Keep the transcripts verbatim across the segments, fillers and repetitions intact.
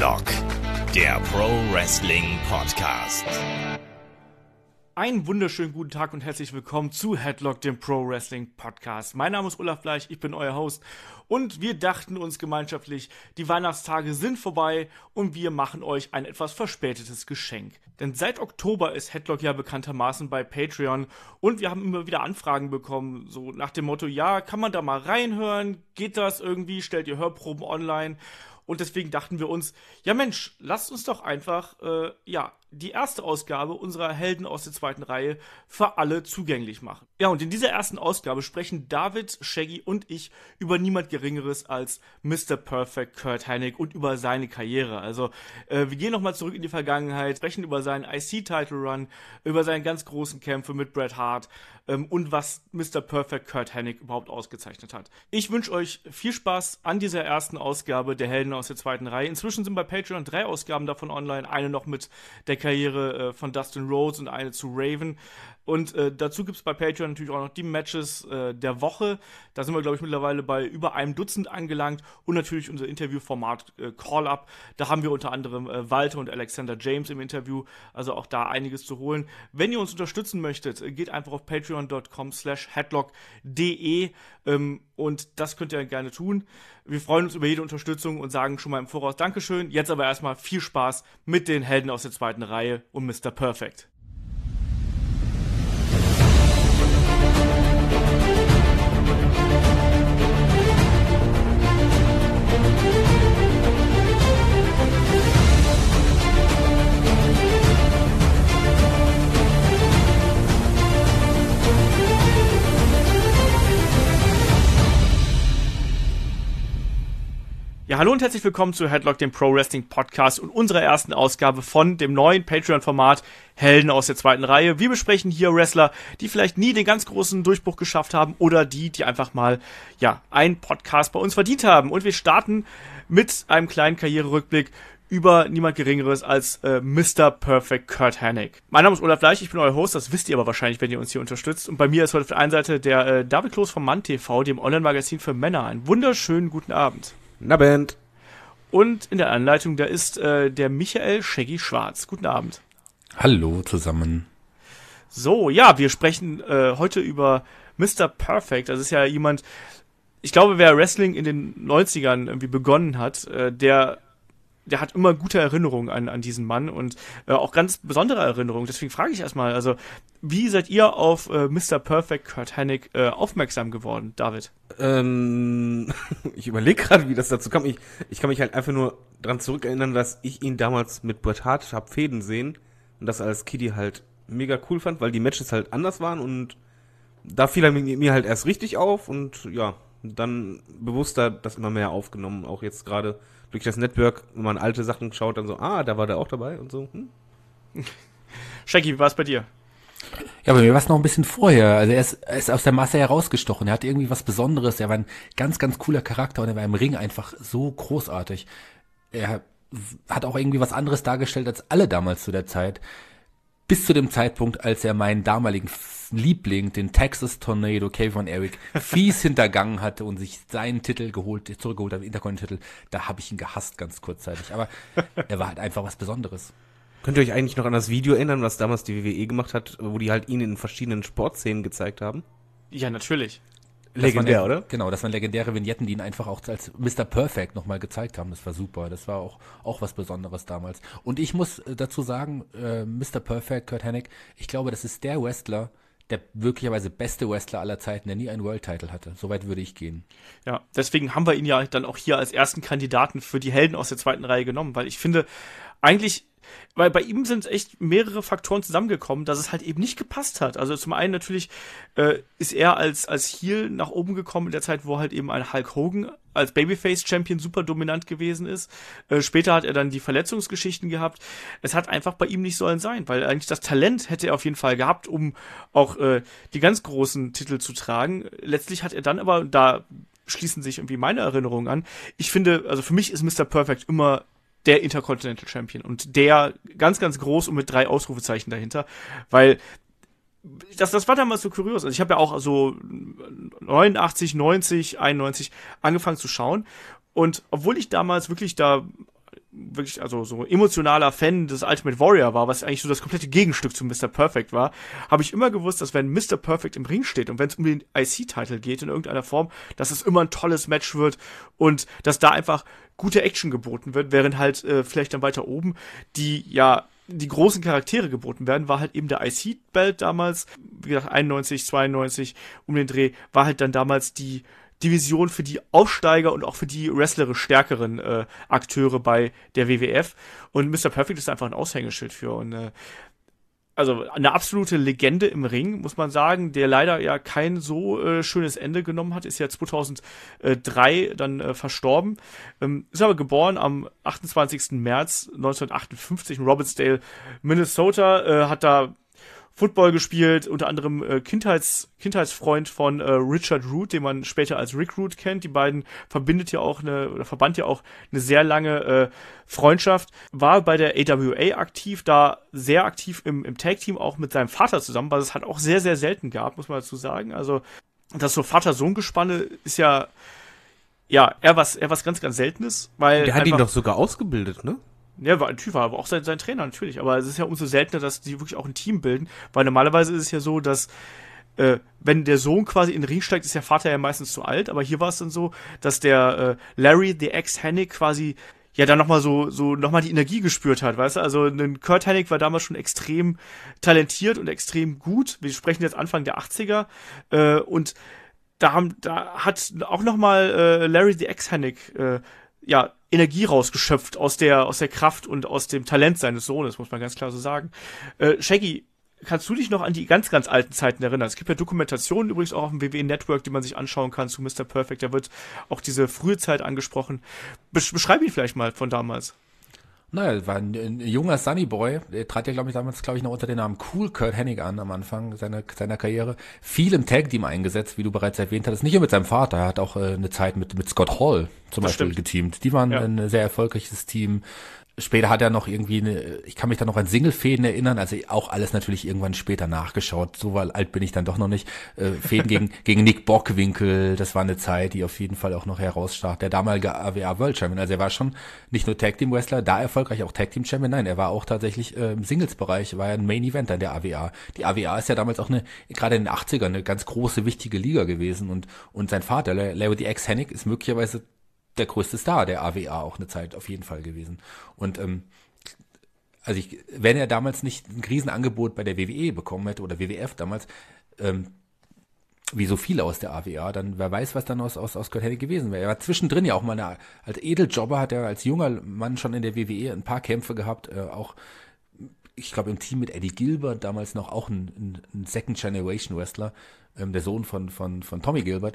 Headlock, der Pro Wrestling Podcast. Einen wunderschönen guten Tag und herzlich willkommen zu Headlock, dem Pro Wrestling Podcast. Mein Name ist Olaf Bleich, ich bin euer Host und wir dachten uns gemeinschaftlich, die Weihnachtstage sind vorbei und wir machen euch ein etwas verspätetes Geschenk. Denn seit Oktober ist Headlock ja bekanntermaßen bei Patreon und wir haben immer wieder Anfragen bekommen, so nach dem Motto, ja, kann man da mal reinhören, geht das irgendwie, stellt ihr Hörproben online? Und deswegen dachten wir uns, ja Mensch, lasst uns doch einfach, äh, ja, die erste Ausgabe unserer Helden aus der zweiten Reihe für alle zugänglich machen. Ja, und in dieser ersten Ausgabe sprechen David, Shaggy und ich über niemand Geringeres als Mister Perfect Curt Hennig und über seine Karriere. Also, äh, wir gehen nochmal zurück in die Vergangenheit, sprechen über seinen I C-Title-Run, über seine ganz großen Kämpfe mit Bret Hart ähm, und was Mister Perfect Curt Hennig überhaupt ausgezeichnet hat. Ich wünsche euch viel Spaß an dieser ersten Ausgabe der Helden aus der zweiten Reihe. Inzwischen sind bei Patreon drei Ausgaben davon online, eine noch mit der Karriere äh, von Dustin Rhodes und eine zu Raven. Und äh, dazu gibt es bei Patreon natürlich auch noch die Matches äh, der Woche. Da sind wir, glaube ich, mittlerweile bei über einem Dutzend angelangt. Und natürlich unser Interviewformat äh, Call-Up. Da haben wir unter anderem äh, Walter und Alexander James im Interview. Also auch da einiges zu holen. Wenn ihr uns unterstützen möchtet, äh, geht einfach auf patreon.com slash headlock.de ähm, und das könnt ihr gerne tun. Wir freuen uns über jede Unterstützung und sagen schon mal im Voraus Dankeschön. Jetzt aber erstmal viel Spaß mit den Helden aus der zweiten Reihe und Mister Perfect. Ja, hallo und herzlich willkommen zu Headlock, dem Pro Wrestling Podcast und unserer ersten Ausgabe von dem neuen Patreon-Format Helden aus der zweiten Reihe. Wir besprechen hier Wrestler, die vielleicht nie den ganz großen Durchbruch geschafft haben oder die, die einfach mal, ja, einen Podcast bei uns verdient haben. Und wir starten mit einem kleinen Karriererückblick über niemand Geringeres als äh, Mister Perfect Curt Hennig. Mein Name ist Olaf Bleich, ich bin euer Host, das wisst ihr aber wahrscheinlich, wenn ihr uns hier unterstützt. Und bei mir ist heute auf der einen Seite der äh, David Kloß vom Mann T V, dem Online-Magazin für Männer. Einen wunderschönen guten Abend. Na Band. Und in der Anleitung, da ist äh, der Michael Shaggy Schwarz. Guten Abend. Hallo zusammen. So, ja, wir sprechen äh, heute über Mister Perfect. Das ist ja jemand, ich glaube, wer Wrestling in den neunzigern irgendwie begonnen hat, äh, der der hat immer gute Erinnerungen an, an diesen Mann und äh, auch ganz besondere Erinnerungen. Deswegen frage ich erstmal, also, wie seid ihr auf äh, Mister Perfect Curt Hennig äh, aufmerksam geworden, David? Ähm, ich überlege gerade, wie das dazu kam. Ich, ich kann mich halt einfach nur dran zurückerinnern, dass ich ihn damals mit Bret Hart hab Fäden sehen und das als Kiddie halt mega cool fand, weil die Matches halt anders waren und da fiel er mir, mir halt erst richtig auf und ja, dann bewusster das immer mehr aufgenommen, auch jetzt gerade durch das Network, wenn man alte Sachen schaut, dann so, ah, da war der auch dabei und so. Hm? Shaggy, wie war es bei dir? Ja, bei mir war es noch ein bisschen vorher. Also er ist, er ist aus der Masse herausgestochen. Er hatte irgendwie was Besonderes. Er war ein ganz, ganz cooler Charakter und er war im Ring einfach so großartig. Er hat auch irgendwie was anderes dargestellt als alle damals zu der Zeit. Bis zu dem Zeitpunkt, als er meinen damaligen Liebling, den Texas Tornado, Kayvon Eric, fies hintergangen hatte und sich seinen Titel geholt, zurückgeholt hat, den Intercontinental, da habe ich ihn gehasst, ganz kurzzeitig. Aber er war halt einfach was Besonderes. Könnt ihr euch eigentlich noch an das Video erinnern, was damals die W W E gemacht hat, wo die halt ihn in verschiedenen Sportszenen gezeigt haben? Ja, natürlich. Legendär, waren, oder? Genau, das waren legendäre Vignetten, die ihn einfach auch als Mister Perfect nochmal gezeigt haben. Das war super. Das war auch, auch was Besonderes damals. Und ich muss dazu sagen, äh, Mister Perfect, Curt Hennig, ich glaube, das ist der Wrestler, der wirklicherweise beste Wrestler aller Zeiten, der nie einen World Title hatte. Soweit würde ich gehen. Ja, deswegen haben wir ihn ja dann auch hier als ersten Kandidaten für die Helden aus der zweiten Reihe genommen, weil ich finde, eigentlich, weil bei ihm sind echt mehrere Faktoren zusammengekommen, dass es halt eben nicht gepasst hat. Also zum einen natürlich äh, ist er als als Heel nach oben gekommen in der Zeit, wo halt eben ein Hulk Hogan als Babyface-Champion super dominant gewesen ist. Äh, später hat er dann die Verletzungsgeschichten gehabt. Es hat einfach bei ihm nicht sollen sein, weil eigentlich das Talent hätte er auf jeden Fall gehabt, um auch äh, die ganz großen Titel zu tragen. Letztlich hat er dann aber, da schließen sich irgendwie meine Erinnerungen an, ich finde, also für mich ist Mister Perfect immer der Intercontinental Champion und der ganz, ganz groß und mit drei Ausrufezeichen dahinter, weil das, das war damals so kurios. Also ich habe ja auch so neunundachtzig, neunzig, einundneunzig angefangen zu schauen und obwohl ich damals wirklich da wirklich, also so emotionaler Fan des Ultimate Warrior war, was eigentlich so das komplette Gegenstück zu Mister Perfect war, habe ich immer gewusst, dass wenn Mister Perfect im Ring steht und wenn es um den I C-Title geht in irgendeiner Form, dass es immer ein tolles Match wird und dass da einfach gute Action geboten wird, während halt äh, vielleicht dann weiter oben die, ja, die großen Charaktere geboten werden, war halt eben der I C-Belt damals, wie gesagt, einundneunzig, zweiundneunzig, um den Dreh, war halt dann damals die Division für die Aufsteiger und auch für die wrestlerisch stärkeren äh, Akteure bei der W W F. Und Mister Perfect ist einfach ein Aushängeschild für. Und äh, also eine absolute Legende im Ring, muss man sagen, der leider ja kein so äh, schönes Ende genommen hat, ist ja zweitausenddrei dann äh, verstorben. Ähm, ist aber geboren am achtundzwanzigsten März neunzehnhundertachtundfünfzig in Robbinsdale, Minnesota, äh, hat da Football gespielt, unter anderem äh, Kindheits, Kindheitsfreund von äh, Richard Root, den man später als Rick Root kennt. Die beiden verbindet ja auch eine, oder verband ja auch eine sehr lange äh, Freundschaft. War bei der A W A aktiv, da sehr aktiv im, im Tag-Team, auch mit seinem Vater zusammen, was es halt auch sehr, sehr selten gab, muss man dazu sagen. Also, das so Vater-Sohn-Gespanne ist ja, ja, eher was, eher was ganz, ganz Seltenes, weil. Der hat ihn doch sogar ausgebildet, ne? Ja, war ein Typ, war aber auch sein, sein Trainer natürlich. Aber es ist ja umso seltener, dass die wirklich auch ein Team bilden, weil normalerweise ist es ja so, dass äh, wenn der Sohn quasi in den Ring steigt, ist der Vater ja meistens zu alt. Aber hier war es dann so, dass der äh, Larry, the ex-Hennig, quasi ja dann nochmal so, so nochmal die Energie gespürt hat, weißt du? Also ein Kurt Hennig war damals schon extrem talentiert und extrem gut. Wir sprechen jetzt Anfang der achtziger äh, und da haben, da hat auch nochmal äh, Larry, the ex-Hennig, äh, ja, Energie rausgeschöpft aus der, aus der Kraft und aus dem Talent seines Sohnes, muss man ganz klar so sagen. Äh, Shaggy, kannst du dich noch an die ganz, ganz alten Zeiten erinnern? Es gibt ja Dokumentationen übrigens auch auf dem W W E-Network, die man sich anschauen kann zu Mister Perfect. Da wird auch diese frühe Zeit angesprochen. Besch- beschreib ihn vielleicht mal von damals. Naja, war ein, ein junger Sunny Boy, der trat ja, glaube ich, damals, glaube ich, noch unter dem Namen Cool Kurt Hennig an am Anfang seiner seiner Karriere. Viel im Tag-Team eingesetzt, wie du bereits erwähnt hattest. Nicht nur mit seinem Vater, er hat auch äh, eine Zeit mit mit Scott Hall zum Das Beispiel stimmt. geteamt. Die waren Ja. ein sehr erfolgreiches Team. Später hat er noch irgendwie eine, ich kann mich da noch an Single-Fäden erinnern, also auch alles natürlich irgendwann später nachgeschaut, so alt bin ich dann doch noch nicht. Äh, Fäden gegen gegen Nick Bockwinkel, das war eine Zeit, die auf jeden Fall auch noch herausstach. Der damalige A W A World Champion, also er war schon nicht nur Tag Team Wrestler, da erfolgreich auch Tag Team Champion, nein, er war auch tatsächlich äh, im Singles-Bereich, war ja ein Main Event an der A W A. Die A W A ist ja damals auch eine, gerade in den achtzigern, eine ganz große, wichtige Liga gewesen und und sein Vater, Larry the X Hennig, ist möglicherweise der größte Star der A W A auch eine Zeit auf jeden Fall gewesen. Und ähm, also ich, wenn er damals nicht ein Riesenangebot bei der W W E bekommen hätte oder W W F damals, ähm, wie so viele aus der A W A, dann wer weiß, was dann aus aus aus Kurt Hennig gewesen wäre. Er war zwischendrin ja auch mal eine, als Edeljobber hat er als junger Mann schon in der W W E ein paar Kämpfe gehabt, äh, auch ich glaube im Team mit Eddie Gilbert, damals noch auch ein, ein, ein Second Generation Wrestler, ähm, der Sohn von von von Tommy Gilbert.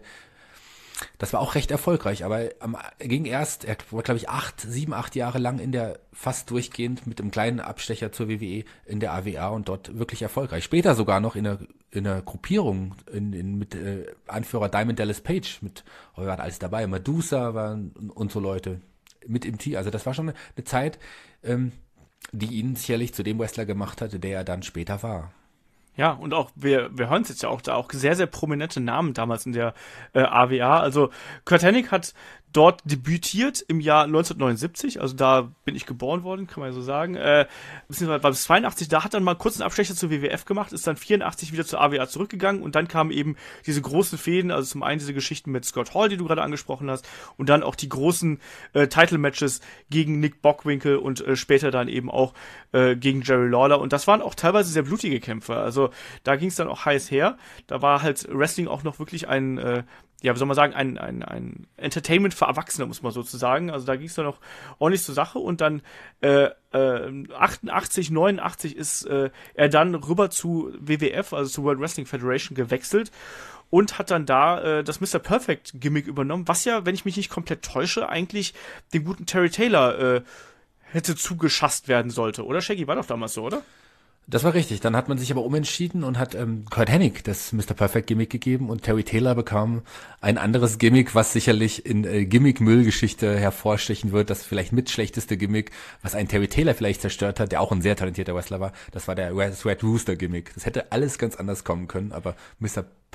Das war auch recht erfolgreich, aber am, er ging erst, er war glaube ich acht, sieben, acht Jahre lang in der, fast durchgehend mit einem kleinen Abstecher zur W W E in der A W A und dort wirklich erfolgreich. Später sogar noch in der, in der Gruppierung in, in, mit äh, Anführer Diamond Dallas Page, mit, oh, wir waren alles dabei, Medusa waren und so Leute mit im Team. Also das war schon eine, eine Zeit, ähm, die ihn sicherlich zu dem Wrestler gemacht hatte, der er dann später war. Ja, und auch, wir, wir hören es jetzt ja auch, da auch sehr, sehr prominente Namen damals in der äh, A W A. Also Kurt Hennig hat dort debütiert im Jahr neunzehnhundertneunundsiebzig, also da bin ich geboren worden, kann man ja so sagen. Äh, beziehungsweise war bis zweiundachtzig, da hat dann mal kurz einen Abstecher zur W W F gemacht, ist dann vierundachtzig wieder zur A W A zurückgegangen und dann kamen eben diese großen Fäden, also zum einen diese Geschichten mit Scott Hall, die du gerade angesprochen hast, und dann auch die großen äh, Title-Matches gegen Nick Bockwinkel und äh, später dann eben auch äh, gegen Jerry Lawler, und das waren auch teilweise sehr blutige Kämpfe, also da ging es dann auch heiß her, da war halt Wrestling auch noch wirklich ein äh, ja, wie soll man sagen, ein, ein, ein Entertainment für Erwachsene, muss man sozusagen. Also da ging es dann noch ordentlich zur Sache und dann äh, äh, achtundachtzig, neunundachtzig ist äh, er dann rüber zu W W F, also zur World Wrestling Federation, gewechselt und hat dann da äh, das Mister Perfect Gimmick übernommen, was ja, wenn ich mich nicht komplett täusche, eigentlich dem guten Terry Taylor äh, hätte zugeschasst werden sollte. Oder, Shaggy? War doch damals so, oder? Das war richtig. Dann hat man sich aber umentschieden und hat ähm, Kurt Hennig das Mister Perfect Gimmick gegeben und Terry Taylor bekam ein anderes Gimmick, was sicherlich in äh, Gimmick-Müllgeschichte hervorstechen wird. Das vielleicht mit schlechteste Gimmick, was einen Terry Taylor vielleicht zerstört hat, der auch ein sehr talentierter Wrestler war. Das war der Red Rooster Gimmick. Das hätte alles ganz anders kommen können, aber Mister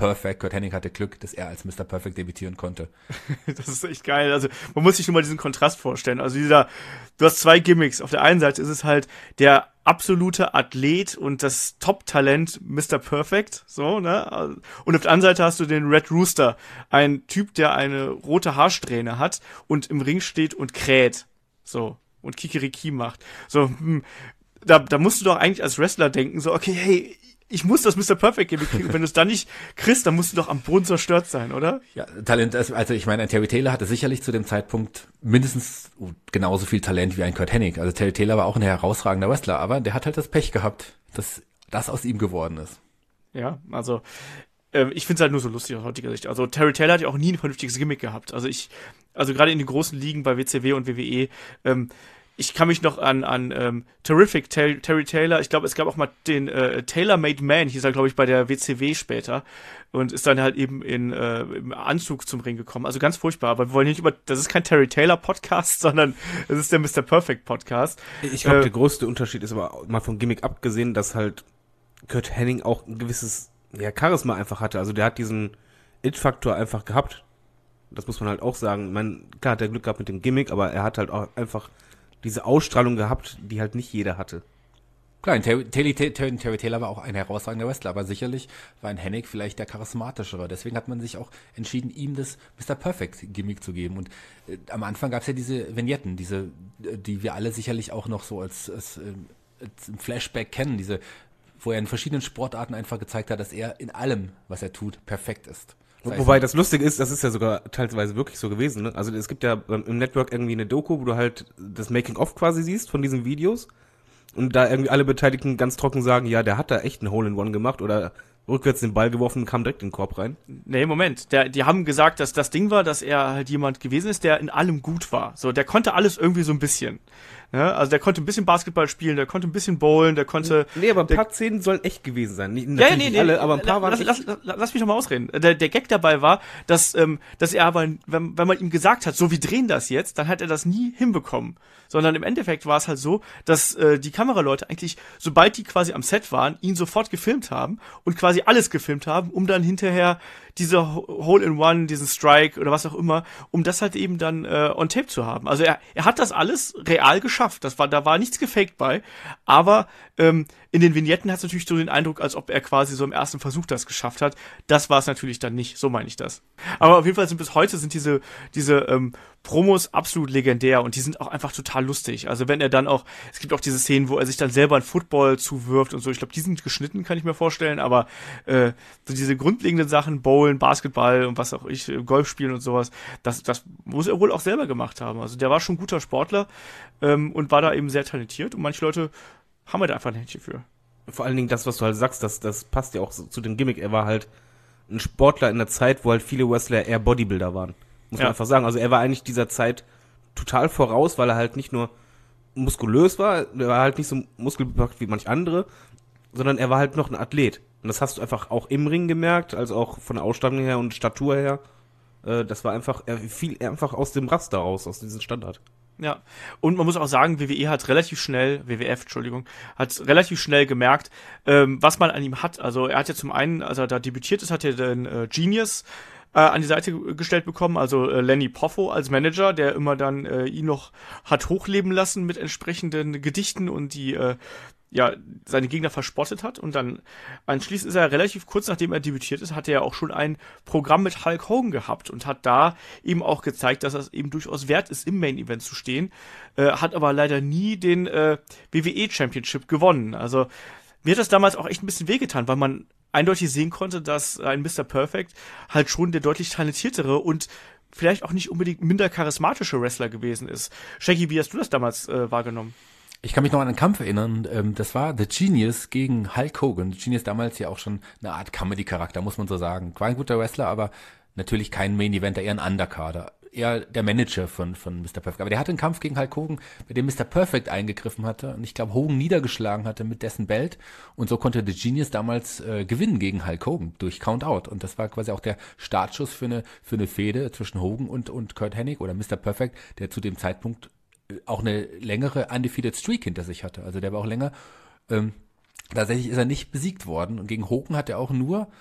Perfect. Kurt Hennig hatte Glück, dass er als Mister Perfect debütieren konnte. Das ist echt geil. Also man muss sich nur mal diesen Kontrast vorstellen. Also dieser, du hast zwei Gimmicks. Auf der einen Seite ist es halt der absolute Athlet und das Top-Talent Mister Perfect, so, ne? Und auf der anderen Seite hast du den Red Rooster, ein Typ, der eine rote Haarsträhne hat und im Ring steht und kräht, so, und Kikeriki macht. So, hm, da, da musst du doch eigentlich als Wrestler denken, so, okay, hey, ich muss das Mister Perfect Gimmick kriegen. Und wenn du es dann nicht kriegst, dann musst du doch am Boden zerstört sein, oder? Ja, Talent, also ich meine, ein Terry Taylor hatte sicherlich zu dem Zeitpunkt mindestens genauso viel Talent wie ein Kurt Hennig. Also Terry Taylor war auch ein herausragender Wrestler, aber der hat halt das Pech gehabt, dass das aus ihm geworden ist. Ja, also äh, ich finde es halt nur so lustig aus heutiger Sicht. Also Terry Taylor hat ja auch nie ein vernünftiges Gimmick gehabt. Also ich, also gerade in den großen Ligen bei W C W und W W E, ähm, ich kann mich noch an, an ähm, Terrific Ter- Terry Taylor, ich glaube, es gab auch mal den äh, Tailor-Made Man, hieß er, glaube ich, bei der W C W später und ist dann halt eben in äh, im Anzug zum Ring gekommen. Also ganz furchtbar, aber wir wollen nicht über, das ist kein Terry Taylor Podcast, sondern es ist der Mister Perfect Podcast. Ich glaube, äh, der größte Unterschied ist aber mal vom Gimmick abgesehen, dass halt Kurt Hennig auch ein gewisses ja, Charisma einfach hatte. Also der hat diesen It-Faktor einfach gehabt. Das muss man halt auch sagen. Ich meine, klar hat er Glück gehabt mit dem Gimmick, aber er hat halt auch einfach diese Ausstrahlung gehabt, die halt nicht jeder hatte. Klar, Terry, Terry, Terry, Terry Taylor war auch ein herausragender Wrestler, aber sicherlich war ein Hennig vielleicht der charismatischere. Deswegen hat man sich auch entschieden, ihm das Mister Perfect Gimmick zu geben. Und äh, am Anfang gab es ja diese Vignetten, diese, die wir alle sicherlich auch noch so als, als, als im Flashback kennen, diese, wo er in verschiedenen Sportarten einfach gezeigt hat, dass er in allem, was er tut, perfekt ist. Das heißt, wobei das Lustige ist, das ist ja sogar teilweise wirklich so gewesen, ne? Also es gibt ja im Network irgendwie eine Doku, wo du halt das Making-of quasi siehst von diesen Videos und da irgendwie alle Beteiligten ganz trocken sagen, ja, der hat da echt ein Hole-in-One gemacht oder rückwärts den Ball geworfen und kam direkt in den Korb rein. Nee, Moment. Der, die haben gesagt, dass das Ding war, dass er halt jemand gewesen ist, der in allem gut war. So, der konnte alles irgendwie so ein bisschen. Ja, also der konnte ein bisschen Basketball spielen, der konnte ein bisschen bowlen, der konnte... Nee, aber ein der, paar Szenen sollen echt gewesen sein. Nicht, ja, nee, nicht nee, alle, aber ein paar lass, waren lass, lass, lass mich doch mal ausreden. Der, der Gag dabei war, dass, ähm, dass er aber, wenn, wenn man ihm gesagt hat, so, wir drehen das jetzt, dann hat er das nie hinbekommen. Sondern im Endeffekt war es halt so, dass äh, die Kameraleute eigentlich, sobald die quasi am Set waren, ihn sofort gefilmt haben und quasi alles gefilmt haben, um dann hinterher diese Hole-in-One, diesen Strike oder was auch immer, um das halt eben dann äh, on tape zu haben. Also er, er hat das alles real geschafft. Das war, da war nichts gefaked bei. Aber ähm, in den Vignetten hat es natürlich so den Eindruck, als ob er quasi so im ersten Versuch das geschafft hat. Das war es natürlich dann nicht. So meine ich das. Aber auf jeden Fall sind bis heute sind diese diese ähm, Promos absolut legendär und die sind auch einfach total lustig. Also wenn er dann auch, es gibt auch diese Szenen, wo er sich dann selber einen Football zuwirft und so. Ich glaube, die sind geschnitten, kann ich mir vorstellen. Aber äh, so diese grundlegenden Sachen, Bowlen, Basketball und was auch ich, Golf spielen und sowas, das, das muss er wohl auch selber gemacht haben. Also der war schon ein guter Sportler ähm, und war da eben sehr talentiert. Und manche Leute haben wir da einfach ein Händchen für. Vor allen Dingen das, was du halt sagst, das, das passt ja auch so zu dem Gimmick. Er war halt ein Sportler in der Zeit, wo halt viele Wrestler eher Bodybuilder waren. Muss man ja. einfach sagen. Also er war eigentlich dieser Zeit total voraus, weil er halt nicht nur muskulös war, er war halt nicht so muskelbepackt wie manch andere, sondern er war halt noch ein Athlet. Und das hast du einfach auch im Ring gemerkt, also auch von der Ausstattung her und Statur her. Äh, das war einfach, er fiel einfach aus dem Raster raus, aus diesem Standard. Ja, und man muss auch sagen, W W E hat relativ schnell, W W F, Entschuldigung, hat relativ schnell gemerkt, ähm, was man an ihm hat. Also er hat ja zum einen, als er da debütiert ist, hat er den äh, Genius äh, an die Seite gestellt bekommen, also äh, Lenny Poffo als Manager, der immer dann äh, ihn noch hat hochleben lassen mit entsprechenden Gedichten und die äh, ja, seine Gegner verspottet hat und dann anschließend ist er relativ kurz nachdem er debütiert ist, hatte er auch schon ein Programm mit Hulk Hogan gehabt und hat da eben auch gezeigt, dass es eben durchaus wert ist, im Main Event zu stehen, äh, hat aber leider nie den äh, W W E Championship gewonnen. Also mir hat das damals auch echt ein bisschen wehgetan, weil man eindeutig sehen konnte, dass ein Mister Perfect halt schon der deutlich talentiertere und vielleicht auch nicht unbedingt minder charismatische Wrestler gewesen ist. Shaggy, wie hast du das damals äh, wahrgenommen? Ich kann mich noch an einen Kampf erinnern, ähm, das war The Genius gegen Hulk Hogan. The Genius damals ja auch schon eine Art Comedy-Charakter, muss man so sagen. War ein guter Wrestler, aber natürlich kein Main-Eventer, eher ein Undercarder. Eher der Manager von, von Mister Perfect. Aber der hatte einen Kampf gegen Hulk Hogan, bei dem Mister Perfect eingegriffen hatte und ich glaube Hogan niedergeschlagen hatte mit dessen Belt und so konnte The Genius damals äh, gewinnen gegen Hulk Hogan durch Count-Out und das war quasi auch der Startschuss für eine, für eine Fehde zwischen Hogan und, und Kurt Hennig oder Mister Perfect, der zu dem Zeitpunkt auch eine längere undefeated Streak hinter sich hatte. Also der war auch länger, ähm, tatsächlich ist er nicht besiegt worden. Und gegen Hogan hat er auch nur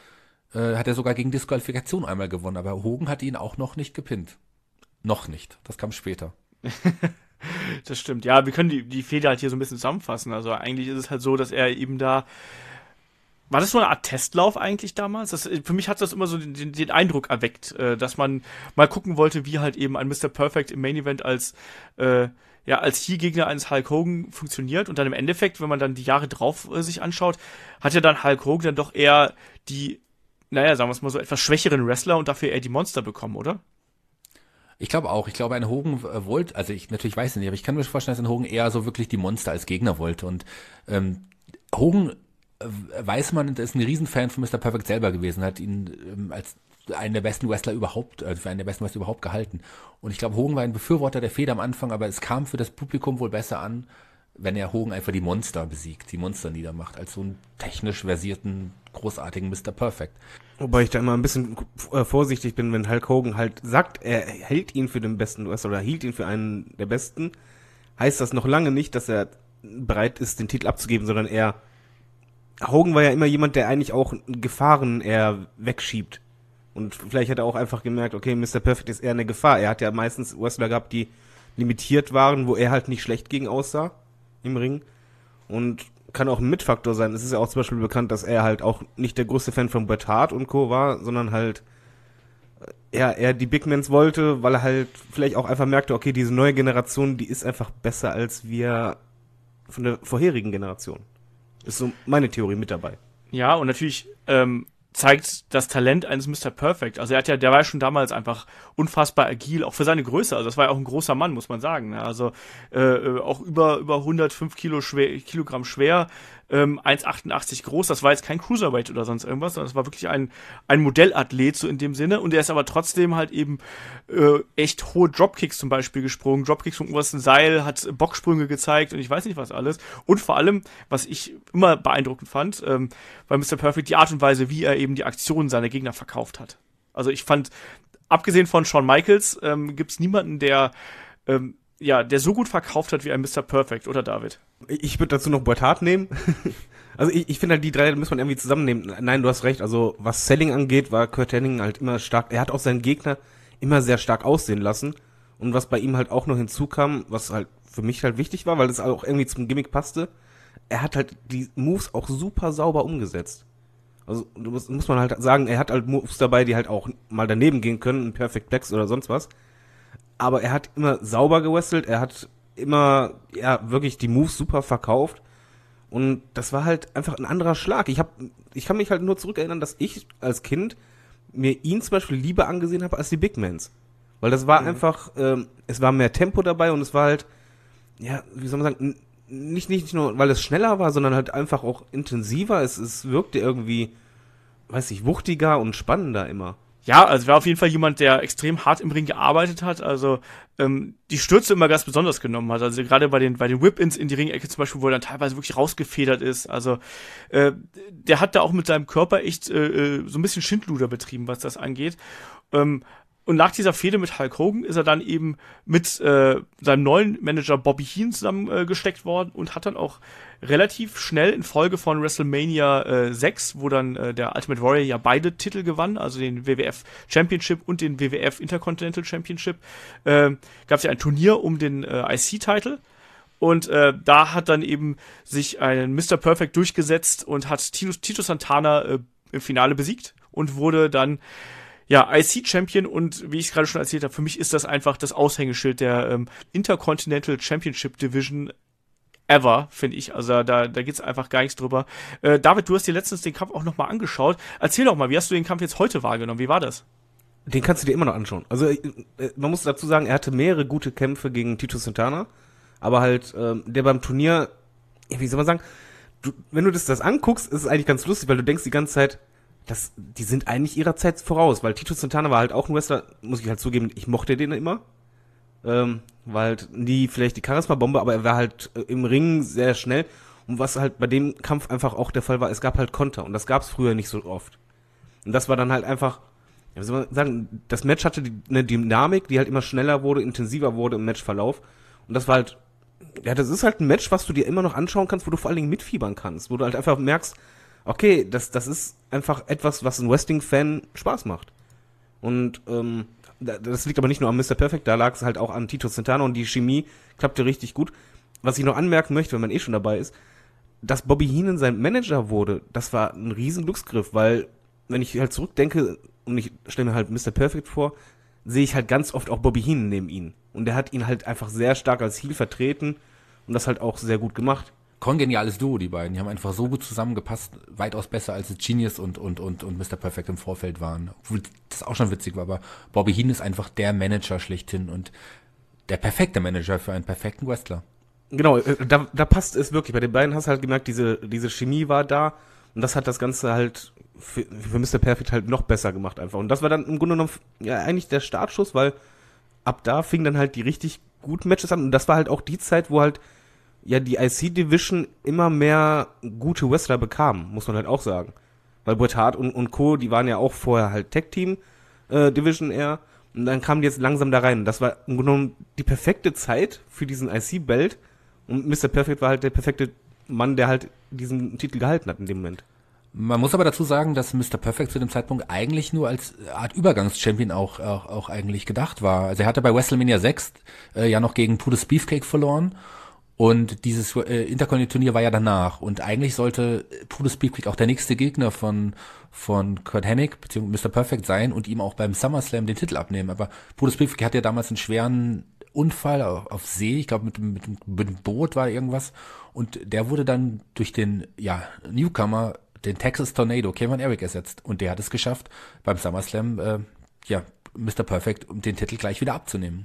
äh, hat er sogar gegen Disqualifikation einmal gewonnen, aber Hogan hat ihn auch noch nicht gepinnt. Noch nicht, das kam später. Das stimmt, ja, wir können die, die Fehde halt hier so ein bisschen zusammenfassen. Also eigentlich ist es halt so, dass er eben da. War das so eine Art Testlauf eigentlich damals? Das, für mich hat das immer so den, den Eindruck erweckt, äh, dass man mal gucken wollte, wie halt eben ein Mister Perfect im Main Event als äh, ja als Heel-Gegner eines Hulk Hogan funktioniert. Und dann im Endeffekt, wenn man dann die Jahre drauf äh, sich anschaut, hat ja dann Hulk Hogan dann doch eher die, naja, sagen wir es mal so, etwas schwächeren Wrestler und dafür eher die Monster bekommen, oder? Ich glaube auch. Ich glaube, ein Hogan äh, wollte, also ich natürlich weiß es nicht, aber ich kann mir vorstellen, dass ein Hogan eher so wirklich die Monster als Gegner wollte. Und ähm, Hogan weiß man, der ist ein Riesenfan von Mister Perfect selber gewesen, hat ihn ähm, als einen der besten Wrestler überhaupt, also für einen der besten Wrestler überhaupt gehalten. Und ich glaube, Hogan war ein Befürworter der Fehde am Anfang, aber es kam für das Publikum wohl besser an, wenn er Hogan einfach die Monster besiegt, die Monster niedermacht, als so einen technisch versierten, großartigen Mister Perfect. Wobei ich da immer ein bisschen äh, vorsichtig bin, wenn Hulk Hogan halt sagt, er hält ihn für den besten Wrestler oder hielt ihn für einen der besten, heißt das noch lange nicht, dass er bereit ist, den Titel abzugeben, sondern er Hogan war ja immer jemand, der eigentlich auch Gefahren eher wegschiebt. Und vielleicht hat er auch einfach gemerkt, okay, Mister Perfect ist eher eine Gefahr. Er hat ja meistens Wrestler gehabt, die limitiert waren, wo er halt nicht schlecht gegen aussah im Ring. Und kann auch ein Mitfaktor sein. Es ist ja auch zum Beispiel bekannt, dass er halt auch nicht der größte Fan von Bret Hart und Co. war, sondern halt er, er die Big Mans wollte, weil er halt vielleicht auch einfach merkte, okay, diese neue Generation, die ist einfach besser als wir von der vorherigen Generation. Ist so meine Theorie mit dabei. Ja, und natürlich ähm, zeigt das Talent eines Mister Perfect. Also er hat ja, der war ja schon damals einfach unfassbar agil, auch für seine Größe. Also das war ja auch ein großer Mann, muss man sagen. Ne? Also äh, auch über über hundertfünf Kilo schwer, Kilogramm schwer, ähm, eins Komma achtundachtzig groß. Das war jetzt kein Cruiserweight oder sonst irgendwas, sondern es war wirklich ein ein Modellathlet so in dem Sinne. Und er ist aber trotzdem halt eben äh, echt hohe Dropkicks zum Beispiel gesprungen. Dropkicks vom obersten Seil, hat Bocksprünge gezeigt und ich weiß nicht was alles. Und vor allem, was ich immer beeindruckend fand, ähm, bei Mister Perfect, die Art und Weise, wie er eben die Aktionen seiner Gegner verkauft hat. Also ich fand, abgesehen von Shawn Michaels, ähm, gibt es niemanden, der ähm, ja, der so gut verkauft hat wie ein Mister Perfect, oder David? Ich würde dazu noch Bret Hart nehmen. Also ich, ich finde halt, die drei muss man irgendwie zusammennehmen. Nein, du hast recht, also was Selling angeht, war Kurt Hennig halt immer stark. Er hat auch seinen Gegner immer sehr stark aussehen lassen. Und was bei ihm halt auch noch hinzukam, was halt für mich halt wichtig war, weil das auch irgendwie zum Gimmick passte, er hat halt die Moves auch super sauber umgesetzt. Also muss, muss man halt sagen, er hat halt Moves dabei, die halt auch mal daneben gehen können, ein Perfect Plex oder sonst was. Aber er hat immer sauber gewrestelt, er hat immer, ja, wirklich die Moves super verkauft. Und das war halt einfach ein anderer Schlag. Ich hab, ich kann mich halt nur zurückerinnern, dass ich als Kind mir ihn zum Beispiel lieber angesehen habe als die Big Mans. Weil das war mhm. einfach, ähm, es war mehr Tempo dabei und es war halt, ja, wie soll man sagen, nicht, nicht nur, weil es schneller war, sondern halt einfach auch intensiver. Es, es wirkte irgendwie, weiß ich, wuchtiger und spannender immer. Ja, also war auf jeden Fall jemand, der extrem hart im Ring gearbeitet hat, also ähm, die Stürze immer ganz besonders genommen hat, also gerade bei den bei den Whip-Ins in die Ringecke zum Beispiel, wo er dann teilweise wirklich rausgefedert ist, also äh, der hat da auch mit seinem Körper echt äh, so ein bisschen Schindluder betrieben, was das angeht. Ähm, Und nach dieser Fehde mit Hulk Hogan ist er dann eben mit äh, seinem neuen Manager Bobby Heenan zusammengesteckt äh, worden und hat dann auch relativ schnell in Folge von WrestleMania äh, sechs, wo dann äh, der Ultimate Warrior ja beide Titel gewann, also den W W F Championship und den W W F Intercontinental Championship, äh, gab es ja ein Turnier um den äh, I C-Titel. Und äh, da hat dann eben sich ein Mister Perfect durchgesetzt und hat Tito, Tito Santana äh, im Finale besiegt und wurde dann ja, I C-Champion und wie ich es gerade schon erzählt habe, für mich ist das einfach das Aushängeschild der ähm, Intercontinental Championship Division ever, finde ich. Also da, da geht's einfach gar nichts drüber. Äh, David, du hast dir letztens den Kampf auch nochmal angeschaut. Erzähl doch mal, wie hast du den Kampf jetzt heute wahrgenommen? Wie war das? Den kannst du dir immer noch anschauen. Also äh, man muss dazu sagen, er hatte mehrere gute Kämpfe gegen Tito Santana, aber halt ähm, der beim Turnier, wie soll man sagen, du, wenn du das, das anguckst, ist es eigentlich ganz lustig, weil du denkst die ganze Zeit, Das, die sind eigentlich ihrer Zeit voraus, weil Tito Santana war halt auch ein Wrestler, muss ich halt zugeben, ich mochte den immer, ähm, war halt nie vielleicht die Charisma-Bombe, aber er war halt äh, im Ring sehr schnell und was halt bei dem Kampf einfach auch der Fall war, es gab halt Konter und das gab es früher nicht so oft. Und das war dann halt einfach, ja, wie soll man sagen, das Match hatte die, eine Dynamik, die halt immer schneller wurde, intensiver wurde im Matchverlauf und das war halt, ja, das ist halt ein Match, was du dir immer noch anschauen kannst, wo du vor allen Dingen mitfiebern kannst, wo du halt einfach merkst, okay, das, das ist einfach etwas, was ein Wrestling-Fan Spaß macht. Und ähm, das liegt aber nicht nur an Mister Perfect, da lag es halt auch an Tito Santana und die Chemie klappte richtig gut. Was ich noch anmerken möchte, wenn man eh schon dabei ist, dass Bobby Heenan sein Manager wurde, das war ein riesen Glücksgriff, weil wenn ich halt zurückdenke und ich stelle mir halt Mister Perfect vor, sehe ich halt ganz oft auch Bobby Heenan neben ihn. Und der hat ihn halt einfach sehr stark als Heel vertreten und das halt auch sehr gut gemacht. Kongeniales Duo, die beiden. Die haben einfach so gut zusammengepasst, weitaus besser als Genius und, und, und, und Mister Perfect im Vorfeld waren. Obwohl das auch schon witzig war, aber Bobby Heenan ist einfach der Manager schlechthin und der perfekte Manager für einen perfekten Wrestler. Genau, da, da passt es wirklich. Bei den beiden hast du halt gemerkt, diese, diese Chemie war da und das hat das Ganze halt für, für Mister Perfect halt noch besser gemacht einfach. Und das war dann im Grunde genommen ja eigentlich der Startschuss, weil ab da fingen dann halt die richtig guten Matches an und das war halt auch die Zeit, wo halt ja die I C-Division immer mehr gute Wrestler bekam, muss man halt auch sagen. Weil Bret Hart und, und Co., die waren ja auch vorher halt Tag-Team-Division äh, eher und dann kamen die jetzt langsam da rein. Das war im Grunde genommen die perfekte Zeit für diesen I C-Belt und Mister Perfect war halt der perfekte Mann, der halt diesen Titel gehalten hat in dem Moment. Man muss aber dazu sagen, dass Mister Perfect zu dem Zeitpunkt eigentlich nur als Art Übergangschampion auch, auch, auch eigentlich gedacht war. Also er hatte bei WrestleMania sechs äh, ja noch gegen Brutus Beefcake verloren. Und dieses äh, Intercontinental-Turnier war ja danach. Und eigentlich sollte Brutus Beefcake auch der nächste Gegner von von Curt Hennig, beziehungsweise Mister Perfect sein und ihm auch beim SummerSlam den Titel abnehmen. Aber Brutus Beefcake hatte ja damals einen schweren Unfall auf, auf See. Ich glaube, mit, mit, mit dem Boot war irgendwas. Und der wurde dann durch den ja Newcomer, den Texas Tornado, Kevin Eric ersetzt. Und der hat es geschafft, beim SummerSlam äh, ja Mister Perfect, um den Titel gleich wieder abzunehmen.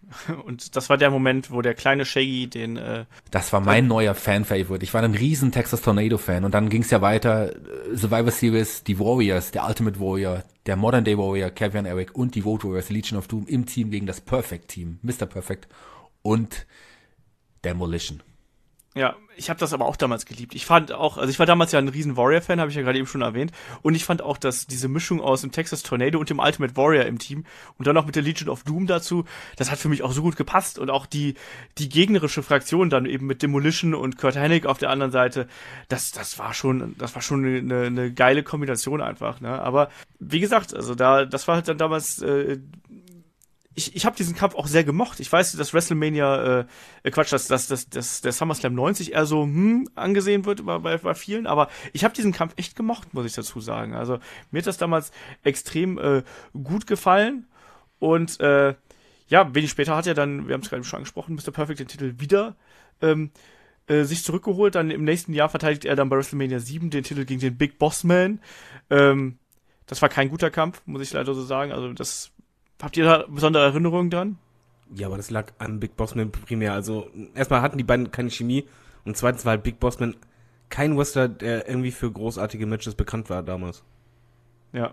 Und das war der Moment, wo der kleine Shaggy den... Äh, das war mein neuer Fan-Favorite. Ich war ein riesen Texas Tornado-Fan. Und dann ging es ja weiter. Survivor Series, die Warriors, der Ultimate Warrior, der Modern Day Warrior, Kevin Eric und die Road Warriors, Legion of Doom im Team gegen das Perfect-Team, Mister Perfect und Demolition. Ja, ich habe das aber auch damals geliebt. Ich fand auch, also ich war damals ja ein riesen Warrior-Fan, habe ich ja gerade eben schon erwähnt. Und ich fand auch, dass diese Mischung aus dem Texas Tornado und dem Ultimate Warrior im Team und dann noch mit der Legion of Doom dazu, das hat für mich auch so gut gepasst. Und auch die die gegnerische Fraktion dann eben mit Demolition und Curt Hennig auf der anderen Seite, das das war schon, das war schon eine, eine geile Kombination einfach. Ne? Aber wie gesagt, also da, das war halt dann damals äh, Ich, ich habe diesen Kampf auch sehr gemocht. Ich weiß, dass WrestleMania, äh, Quatsch, dass, dass, dass, dass der SummerSlam neunzig eher so hm, angesehen wird bei, bei, bei vielen, aber ich habe diesen Kampf echt gemocht, muss ich dazu sagen. Also mir hat das damals extrem äh, gut gefallen und äh, ja, wenig später hat er dann, wir haben es gerade schon angesprochen, Mister Perfect den Titel wieder ähm, äh, sich zurückgeholt. Dann im nächsten Jahr verteidigt er dann bei WrestleMania sieben den Titel gegen den Big Boss Man. Ähm, das war kein guter Kampf, muss ich leider so sagen. Also das Habt ihr da besondere Erinnerungen dran? Ja, aber das lag an Big Boss Man primär. Also erstmal hatten die beiden keine Chemie und zweitens war halt Big Boss Man kein Wrestler, der irgendwie für großartige Matches bekannt war damals. Ja.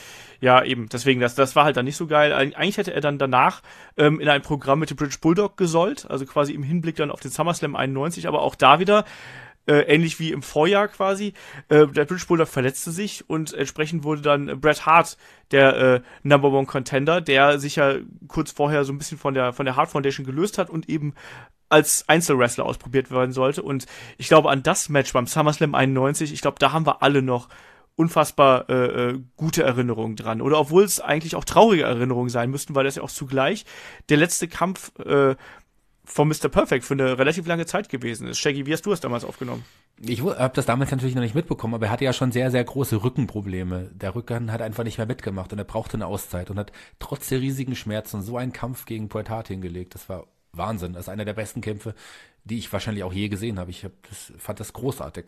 Ja, eben. Deswegen, das, das war halt dann nicht so geil. Eig- Eigentlich hätte er dann danach ähm, in ein Programm mit dem British Bulldog gesollt, also quasi im Hinblick dann auf den SummerSlam einundneunzig, aber auch da wieder Äh, ähnlich wie im Vorjahr quasi. Äh, der British Bulldog verletzte sich und entsprechend wurde dann äh, Bret Hart der äh, Number One Contender, der sich ja kurz vorher so ein bisschen von der von der Hart Foundation gelöst hat und eben als Einzelwrestler ausprobiert werden sollte. Und ich glaube an das Match beim SummerSlam einundneunzig, ich glaube, da haben wir alle noch unfassbar äh, äh, gute Erinnerungen dran. Oder obwohl es eigentlich auch traurige Erinnerungen sein müssten, weil das ja auch zugleich der letzte Kampf äh, von Mister Perfect für eine relativ lange Zeit gewesen ist. Shaggy, wie hast du es damals aufgenommen? Ich habe das damals natürlich noch nicht mitbekommen, aber er hatte ja schon sehr, sehr große Rückenprobleme. Der Rücken hat einfach nicht mehr mitgemacht und er brauchte eine Auszeit und hat trotz der riesigen Schmerzen so einen Kampf gegen Bret Hart hingelegt. Das war Wahnsinn. Das ist einer der besten Kämpfe, die ich wahrscheinlich auch je gesehen habe. Ich hab das, fand das großartig.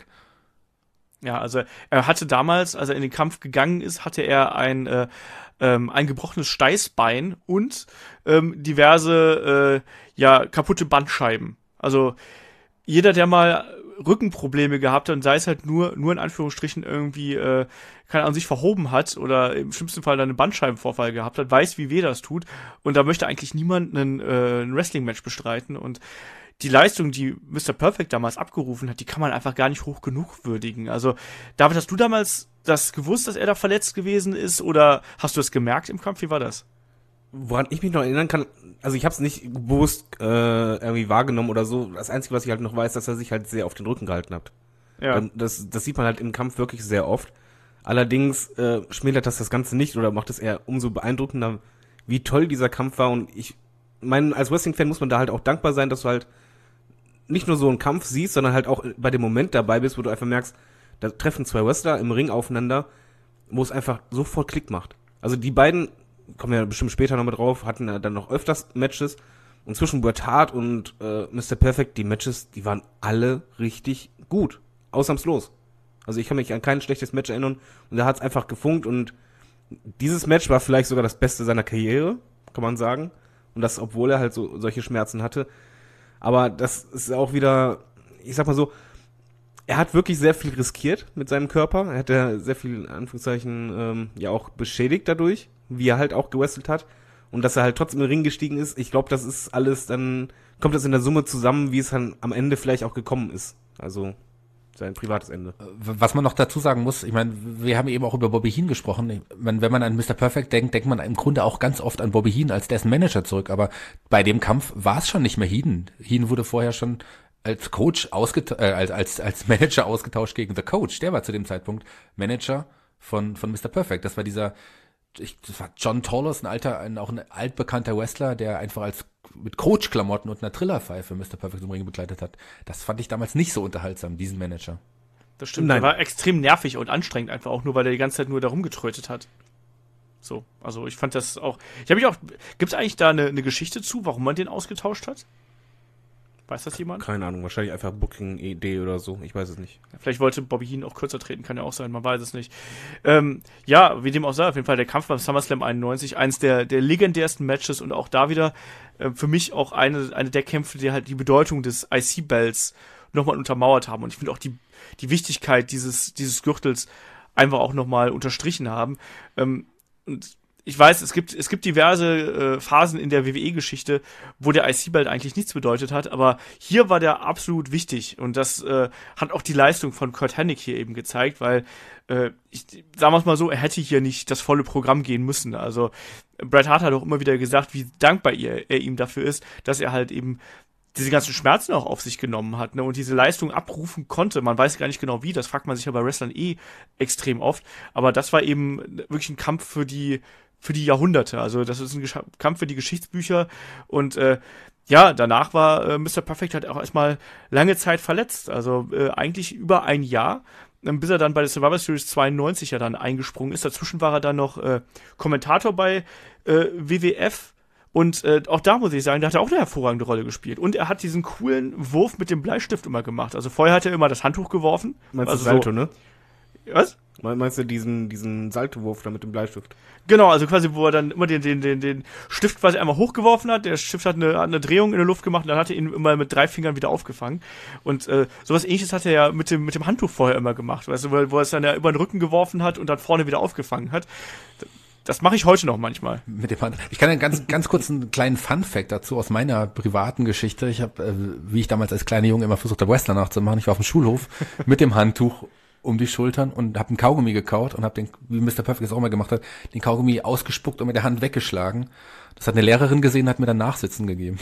Ja, also er hatte damals, als er in den Kampf gegangen ist, hatte er ein äh, ähm, ein gebrochenes Steißbein und ähm, diverse äh, ja kaputte Bandscheiben. Also jeder, der mal Rückenprobleme gehabt hat und sei es halt nur nur in Anführungsstrichen irgendwie äh, keine Ahnung, sich verhoben hat oder im schlimmsten Fall dann einen Bandscheibenvorfall gehabt hat, weiß, wie weh das tut. Und da möchte eigentlich niemand einen, äh, ein Wrestling-Match bestreiten. Und die Leistung, die Mister Perfect damals abgerufen hat, die kann man einfach gar nicht hoch genug würdigen. Also, David, hast du damals das gewusst, dass er da verletzt gewesen ist, oder hast du es gemerkt im Kampf? Wie war das? Woran ich mich noch erinnern kann, also ich habe es nicht bewusst äh, irgendwie wahrgenommen oder so. Das Einzige, was ich halt noch weiß, dass er sich halt sehr auf den Rücken gehalten hat. Ja. Das, das sieht man halt im Kampf wirklich sehr oft. Allerdings äh, schmälert das das Ganze nicht oder macht es eher umso beeindruckender, wie toll dieser Kampf war. Und ich meine, als Wrestling-Fan muss man da halt auch dankbar sein, dass du halt nicht nur so einen Kampf siehst, sondern halt auch bei dem Moment dabei bist, wo du einfach merkst, da treffen zwei Wrestler im Ring aufeinander, wo es einfach sofort Klick macht. Also die beiden, kommen wir ja bestimmt später noch mal drauf, hatten dann noch öfters Matches. Und zwischen Bret Hart und äh, Mister Perfect, die Matches, die waren alle richtig gut. Ausnahmslos. Also ich kann mich an kein schlechtes Match erinnern. Und da hat es einfach gefunkt. Und dieses Match war vielleicht sogar das Beste seiner Karriere, kann man sagen. Und das, obwohl er halt so solche Schmerzen hatte. Aber das ist auch wieder, ich sag mal so, er hat wirklich sehr viel riskiert mit seinem Körper. Er hat ja sehr viel, in Anführungszeichen, ähm, ja auch beschädigt dadurch, wie er halt auch gewrestelt hat. Und dass er halt trotzdem in den Ring gestiegen ist, ich glaube, das ist alles, dann kommt das in der Summe zusammen, wie es dann am Ende vielleicht auch gekommen ist. Also sein privates Ende. Was man noch dazu sagen muss, ich meine, wir haben eben auch über Bobby Heenan gesprochen. Ich meine, wenn man an Mister Perfect denkt, denkt man im Grunde auch ganz oft an Bobby Heenan als dessen Manager zurück. Aber bei dem Kampf war es schon nicht mehr Heenan. Heenan wurde vorher schon als Coach ausgetauscht, äh, als, als, als Manager ausgetauscht gegen The Coach. Der war zu dem Zeitpunkt Manager von, von Mister Perfect. Das war dieser, ich, das war John Torlos, ein alter, ein, auch ein altbekannter Wrestler, der einfach als mit Coach-Klamotten und einer Trillerpfeife Mister Perfect im Ring begleitet hat. Das fand ich damals nicht so unterhaltsam, diesen Manager. Das stimmt, Nein. der war extrem nervig und anstrengend einfach auch nur, weil er die ganze Zeit nur da rumgetrötet hat. So, also ich fand das auch, ich habe mich auch, gibt es eigentlich da eine, eine Geschichte zu, warum man den ausgetauscht hat? Weiß das jemand? Keine Ahnung, wahrscheinlich einfach Booking-Idee oder so, ich weiß es nicht. Vielleicht wollte Bobby Heenan auch kürzer treten, kann ja auch sein, man weiß es nicht. Ähm, ja, wie dem auch sei, auf jeden Fall der Kampf beim SummerSlam einundneunzig, eins der, der legendärsten Matches und auch da wieder äh, für mich auch eine, eine der Kämpfe, die halt die Bedeutung des I C-Bells nochmal untermauert haben. Und ich finde auch die, die Wichtigkeit dieses, dieses Gürtels einfach auch nochmal unterstrichen haben. Ähm, und ich weiß, es gibt, es gibt diverse äh, Phasen in der W W E-Geschichte, wo der I C-Belt eigentlich nichts bedeutet hat, aber hier war der absolut wichtig und das äh, hat auch die Leistung von Curt Hennig hier eben gezeigt, weil, äh, ich, sagen wir es mal so, er hätte hier nicht das volle Programm gehen müssen. Also Bret Hart hat auch immer wieder gesagt, wie dankbar er, er ihm dafür ist, dass er halt eben diese ganzen Schmerzen auch auf sich genommen hat, ne, und diese Leistung abrufen konnte. Man weiß gar nicht genau wie, das fragt man sich ja bei Wrestlern eh extrem oft, aber das war eben wirklich ein Kampf für die für die Jahrhunderte, also das ist ein Gesch- Kampf für die Geschichtsbücher und äh, ja, danach war äh, Mister Perfect halt auch erstmal lange Zeit verletzt, also äh, eigentlich über ein Jahr, äh, bis er dann bei der Survivor Series zweiundneunzig ja dann eingesprungen ist. Dazwischen war er dann noch äh, Kommentator bei äh, W W F und äh, auch da muss ich sagen, da hat er auch eine hervorragende Rolle gespielt und er hat diesen coolen Wurf mit dem Bleistift immer gemacht, also vorher hat er immer das Handtuch geworfen. Meinst also du Salto, so, ne? Was? Meinst du diesen, diesen Saltowurf da mit dem Bleistift? Genau, also quasi, wo er dann immer den, den, den, den Stift quasi einmal hochgeworfen hat, der Stift hat eine, hat eine Drehung in der Luft gemacht und dann hat er ihn immer mit drei Fingern wieder aufgefangen. Und äh, sowas ähnliches hat er ja mit dem, mit dem Handtuch vorher immer gemacht, weißt du, wo, wo er es dann ja über den Rücken geworfen hat und dann vorne wieder aufgefangen hat. Das mache ich heute noch manchmal. Mit dem Hand. Ich kann einen ganz, ganz kurz einen kleinen Fun-Fact dazu aus meiner privaten Geschichte. Ich habe, äh, wie ich damals als kleiner Junge immer versucht habe, Wrestler nachzumachen. Ich war auf dem Schulhof mit dem Handtuch um die Schultern und habe einen Kaugummi gekaut und habe den, wie Mister Perfect es auch mal gemacht hat, den Kaugummi ausgespuckt und mit der Hand weggeschlagen. Das hat eine Lehrerin gesehen, hat mir dann Nachsitzen gegeben.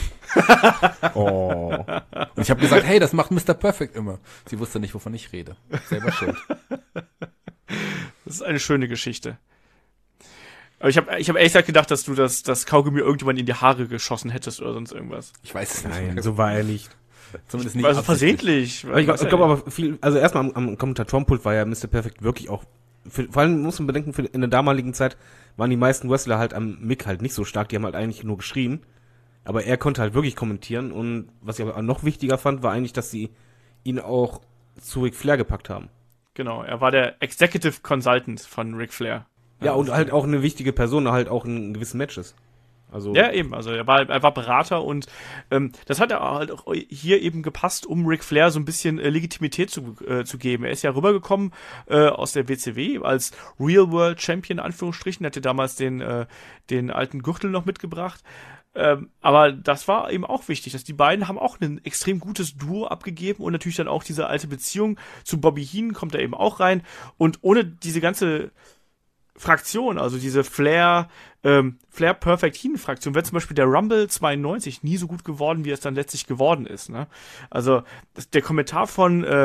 Oh. Und ich habe gesagt, hey, das macht Mister Perfect immer. Sie wusste nicht, wovon ich rede. Selber schuld. Das ist eine schöne Geschichte. Aber ich habe ich hab ehrlich gesagt gedacht, dass du das, das Kaugummi irgendjemand in die Haare geschossen hättest oder sonst irgendwas. Ich weiß es nicht. Nein, so war er nicht. Zumindest nicht Also absichtlich. versehentlich. Aber ich, ich glaube aber viel, also erstmal am, am Kommentatorenpult war ja Mister Perfect wirklich auch, für, vor allem muss man bedenken, für, in der damaligen Zeit waren die meisten Wrestler halt am Mic halt nicht so stark, die haben halt eigentlich nur geschrien, aber er konnte halt wirklich kommentieren und was ich aber noch wichtiger fand, war eigentlich, dass sie ihn auch zu Ric Flair gepackt haben. Genau, er war der Executive Consultant von Ric Flair. Ja, und halt auch eine wichtige Person, halt auch in gewissen Matches. Also Ja, eben, also er war, er war Berater und ähm, das hat er halt auch hier eben gepasst, um Ric Flair so ein bisschen äh, Legitimität zu, äh, zu geben. Er ist ja rübergekommen äh, aus der W C W als Real World Champion, in Anführungsstrichen, hatte damals den, äh, den alten Gürtel noch mitgebracht. Ähm, aber das war eben auch wichtig, dass die beiden haben auch ein extrem gutes Duo abgegeben und natürlich dann auch diese alte Beziehung zu Bobby Heenan kommt da eben auch rein und ohne diese ganze Fraktion, also diese Flair, ähm, Flair Perfect Heenan Fraktion, wäre zum Beispiel der Rumble zweiundneunzig nie so gut geworden, wie es dann letztlich geworden ist, ne? Also, das, der Kommentar von, äh,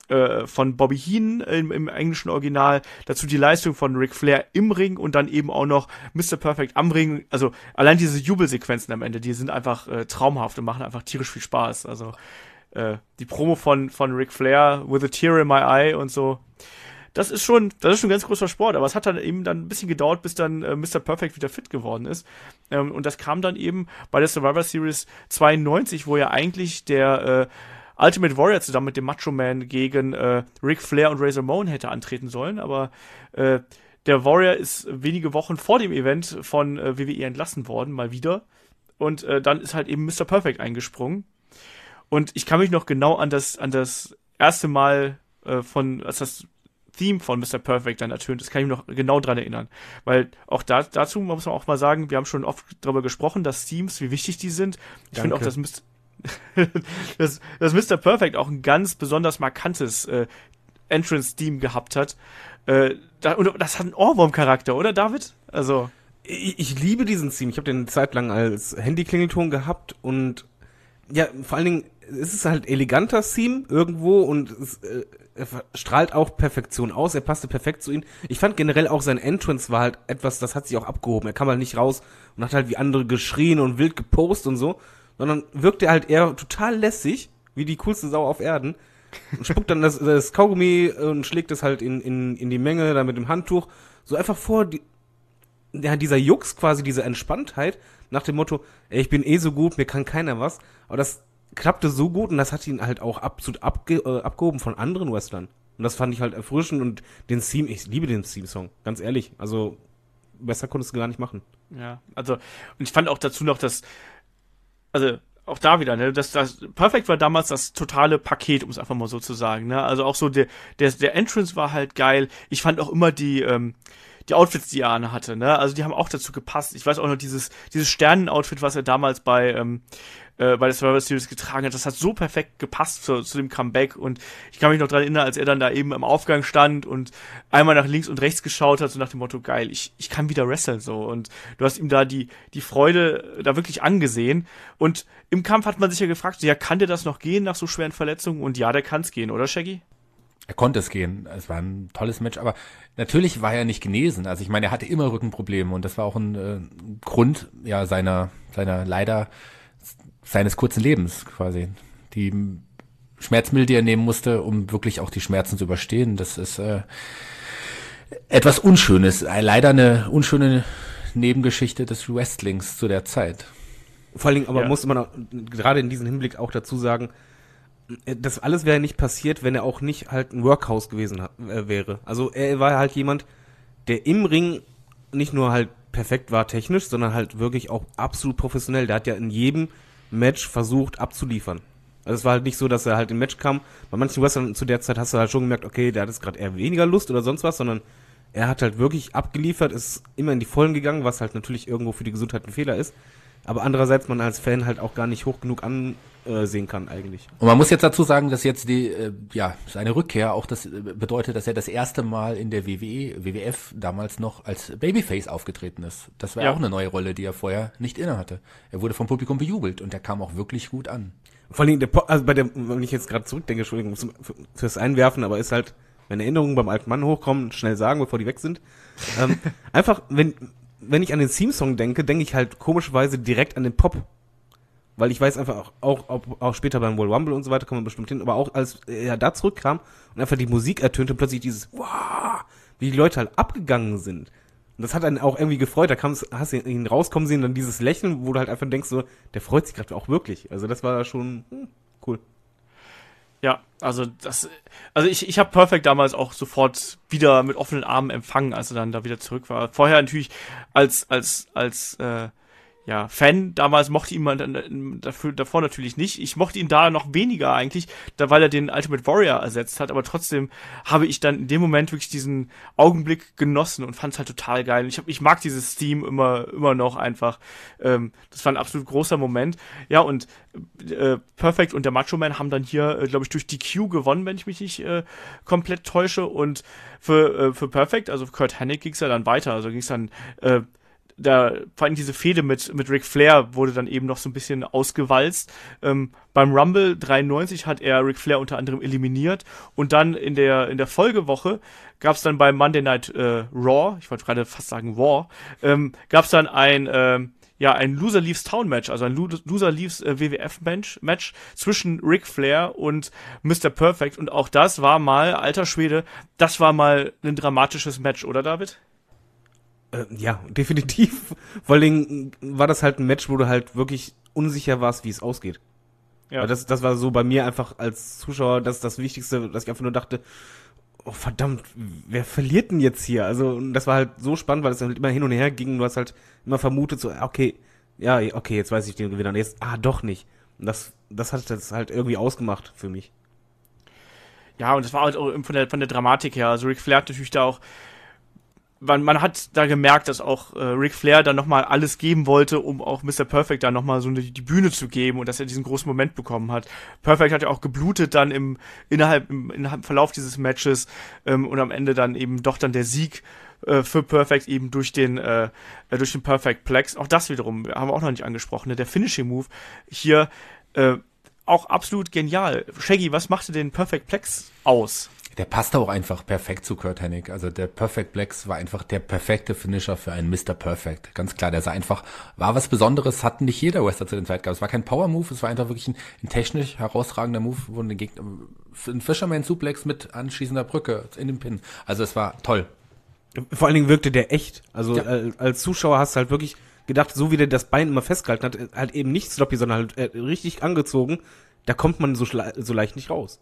äh, von Bobby Heenan im, im englischen Original, dazu die Leistung von Ric Flair im Ring und dann eben auch noch Mister Perfect am Ring. Also allein diese Jubelsequenzen am Ende, die sind einfach äh, traumhaft und machen einfach tierisch viel Spaß. Also äh, die Promo von, von Ric Flair, with a tear in my eye und so, das ist schon, das ist schon ein ganz großer Sport, aber es hat dann eben dann ein bisschen gedauert, bis dann äh, Mister Perfect wieder fit geworden ist. Ähm, und das kam dann eben bei der Survivor Series zweiundneunzig, wo ja eigentlich der äh, Ultimate Warrior zusammen mit dem Macho Man gegen äh, Ric Flair und Razor Ramon hätte antreten sollen, aber äh, der Warrior ist wenige Wochen vor dem Event von äh, W W E entlassen worden, mal wieder. Und äh, dann ist halt eben Mister Perfect eingesprungen. Und ich kann mich noch genau an das, an das erste Mal äh, von, als das Theme von Mister Perfect dann ertönt, das kann ich mich noch genau dran erinnern. Weil auch da, dazu muss man auch mal sagen, wir haben schon oft darüber gesprochen, dass Themes, wie wichtig die sind. Ich finde auch, dass, Mister dass, dass Mister Perfect auch ein ganz besonders markantes äh, Entrance-Theme gehabt hat. Äh, da, und das hat einen Ohrwurm-Charakter, oder David? Also Ich, ich liebe diesen Theme. Ich habe den eine Zeit lang als Handy-Klingelton gehabt und ja, vor allen Dingen, es ist halt eleganter Theme irgendwo und es, äh, er strahlt auch Perfektion aus, er passte perfekt zu ihm. Ich fand generell auch sein Entrance war halt etwas, das hat sich auch abgehoben. Er kam halt nicht raus und hat halt wie andere geschrien und wild gepost und so, sondern wirkte halt eher total lässig, wie die coolste Sau auf Erden. Und spuckt dann das, das Kaugummi und schlägt es halt in, in, in die Menge, dann mit dem Handtuch. So einfach vor, die, ja, dieser Jux quasi, diese Entspanntheit, nach dem Motto, ey, ich bin eh so gut, mir kann keiner was. Aber das klappte so gut und das hat ihn halt auch absolut abge, äh, abgehoben von anderen Wrestlern. Und das fand ich halt erfrischend und den Theme, ich liebe den Theme-Song, ganz ehrlich. Also, besser konntest du gar nicht machen. Ja, also, und ich fand auch dazu noch, dass, also, auch da wieder, ne, das, das Perfect war damals das totale Paket, um es einfach mal so zu sagen, ne, also auch so der, der, der Entrance war halt geil. Ich fand auch immer die, ähm, die Outfits, die er anhatte, ne, also die haben auch dazu gepasst. Ich weiß auch noch dieses, dieses Sternen-Outfit, was er damals bei, ähm, äh, bei der Survivor Series getragen hat, das hat so perfekt gepasst zu, zu dem Comeback und ich kann mich noch dran erinnern, als er dann da eben im Aufgang stand und einmal nach links und rechts geschaut hat, so nach dem Motto, geil, ich, ich kann wieder wresteln, so, und du hast ihm da die, die Freude da wirklich angesehen und im Kampf hat man sich ja gefragt, ja, kann der das noch gehen nach so schweren Verletzungen? Und ja, der kann es gehen, oder Shaggy? Er konnte es gehen. Es war ein tolles Match, aber natürlich war er nicht genesen. Also ich meine, er hatte immer Rückenprobleme und das war auch ein äh, Grund ja seiner seiner leider seines kurzen Lebens quasi. Die Schmerzmittel, die er nehmen musste, um wirklich auch die Schmerzen zu überstehen, das ist äh, etwas Unschönes. Äh, leider eine unschöne Nebengeschichte des Wrestlings zu der Zeit. Vor allen Dingen aber Ja. muss man auch, gerade in diesem Hinblick auch dazu sagen, das alles wäre nicht passiert, wenn er auch nicht halt ein Workhouse gewesen hat, äh, wäre. Also er war halt jemand, der im Ring nicht nur halt perfekt war technisch, sondern halt wirklich auch absolut professionell. Der hat ja in jedem Match versucht abzuliefern. Also es war halt nicht so, dass er halt im Match kam. Bei manchen Wrestlern zu der Zeit hast du halt schon gemerkt, okay, der hat jetzt gerade eher weniger Lust oder sonst was, sondern er hat halt wirklich abgeliefert, ist immer in die Vollen gegangen, was halt natürlich irgendwo für die Gesundheit ein Fehler ist. Aber andererseits man als Fan halt auch gar nicht hoch genug ansehen kann eigentlich. Und man muss jetzt dazu sagen, dass jetzt die, äh, ja, seine Rückkehr auch das äh, bedeutet, dass er das erste Mal in der W W E, W W F damals noch als Babyface aufgetreten ist. Das war Ja. auch eine neue Rolle, die er vorher nicht inne hatte. Er wurde vom Publikum bejubelt und er kam auch wirklich gut an. Vor allem, der po- also bei der, wenn ich jetzt gerade zurückdenke, Entschuldigung zum- für- fürs Einwerfen, aber ist halt, wenn Erinnerungen beim alten Mann hochkommen, schnell sagen, bevor die weg sind. ähm, einfach, wenn, wenn ich an den Theme-Song denke, denke ich halt komischerweise direkt an den Pop. Weil ich weiß einfach auch, auch, auch, auch später beim Royal Rumble und so weiter kommen wir bestimmt hin, aber auch als er da zurückkam und einfach die Musik ertönte, plötzlich dieses, wow, wie die Leute halt abgegangen sind. Und das hat einen auch irgendwie gefreut, da kam's, hast du ihn rauskommen sehen, dann dieses Lächeln, wo du halt einfach denkst, so, der freut sich gerade auch wirklich. Also das war schon hm, cool. Ja, also das, also ich, ich habe Perfect damals auch sofort wieder mit offenen Armen empfangen, als er dann da wieder zurück war. Vorher natürlich als, als, als, äh, ja, Fan, damals mochte ich ihn mal dann dafür, davor natürlich nicht. Ich mochte ihn da noch weniger eigentlich, da weil er den Ultimate Warrior ersetzt hat, aber trotzdem habe ich dann in dem Moment wirklich diesen Augenblick genossen und fand es halt total geil. Ich hab, ich mag dieses Theme immer, immer noch einfach. Ähm, das war ein absolut großer Moment. Ja, und äh, Perfect und der Macho Man haben dann hier, äh, glaube ich, durch D Q gewonnen, wenn ich mich nicht äh, komplett täusche. Und für, äh, für Perfect, also für Kurt Hennig, ging es ja dann weiter. Also ging es dann äh, da, vor allem diese Fehde mit, mit Ric Flair wurde dann eben noch so ein bisschen ausgewalzt. Ähm, beim Rumble dreiundneunzig hat er Ric Flair unter anderem eliminiert und dann in der, in der Folgewoche gab es dann bei Monday Night äh, Raw, ich wollte gerade fast sagen War, ähm, gab es dann ein, ähm, ja, ein Loser Leaves Town Match, also ein Loser Leaves äh, W W F Match, Match zwischen Ric Flair und Mister Perfect und auch das war mal, alter Schwede, das war mal ein dramatisches Match, oder David? Äh, ja, definitiv. Vor allen Dingen war das halt ein Match, wo du halt wirklich unsicher warst, wie es ausgeht. Ja. Weil das, das war so bei mir einfach als Zuschauer das das Wichtigste, dass ich einfach nur dachte, oh verdammt, wer verliert denn jetzt hier? Also das war halt so spannend, weil es halt immer hin und her ging und du hast halt immer vermutet, so, okay, ja, okay, jetzt weiß ich den Gewinner. Und jetzt, ah, doch nicht. Und das, das hat das halt irgendwie ausgemacht für mich. Ja, und das war halt auch von der, von der Dramatik her. Also Ric Flair hat natürlich da auch Man, man hat da gemerkt, dass auch äh, Ric Flair dann nochmal alles geben wollte, um auch Mister Perfect da nochmal so eine, die Bühne zu geben und dass er diesen großen Moment bekommen hat. Perfect hat ja auch geblutet dann im innerhalb im, innerhalb im Verlauf dieses Matches ähm, und am Ende dann eben doch dann der Sieg äh, für Perfect eben durch den äh, durch den Perfect Plex. Auch das wiederum haben wir auch noch nicht angesprochen. Ne? Der Finishing Move hier äh, auch absolut genial. Shaggy, was machte den Perfect Plex aus? Der passte auch einfach perfekt zu Curt Hennig. Also der Perfect Plex war einfach der perfekte Finisher für einen Mister Perfect. Ganz klar, der sah einfach, war was Besonderes, hat nicht jeder Wrestler zu den Zeit gehabt. Es war kein Power-Move, es war einfach wirklich ein, ein technisch herausragender Move, wo ein Gegner, ein Fisherman-Suplex mit anschließender Brücke in den Pin. Also es war toll. Vor allen Dingen wirkte der echt. Also ja. als, als Zuschauer hast du halt wirklich gedacht, so wie der das Bein immer festgehalten hat, halt eben nicht sloppy, sondern halt äh, richtig angezogen, da kommt man so, schla- so leicht nicht raus.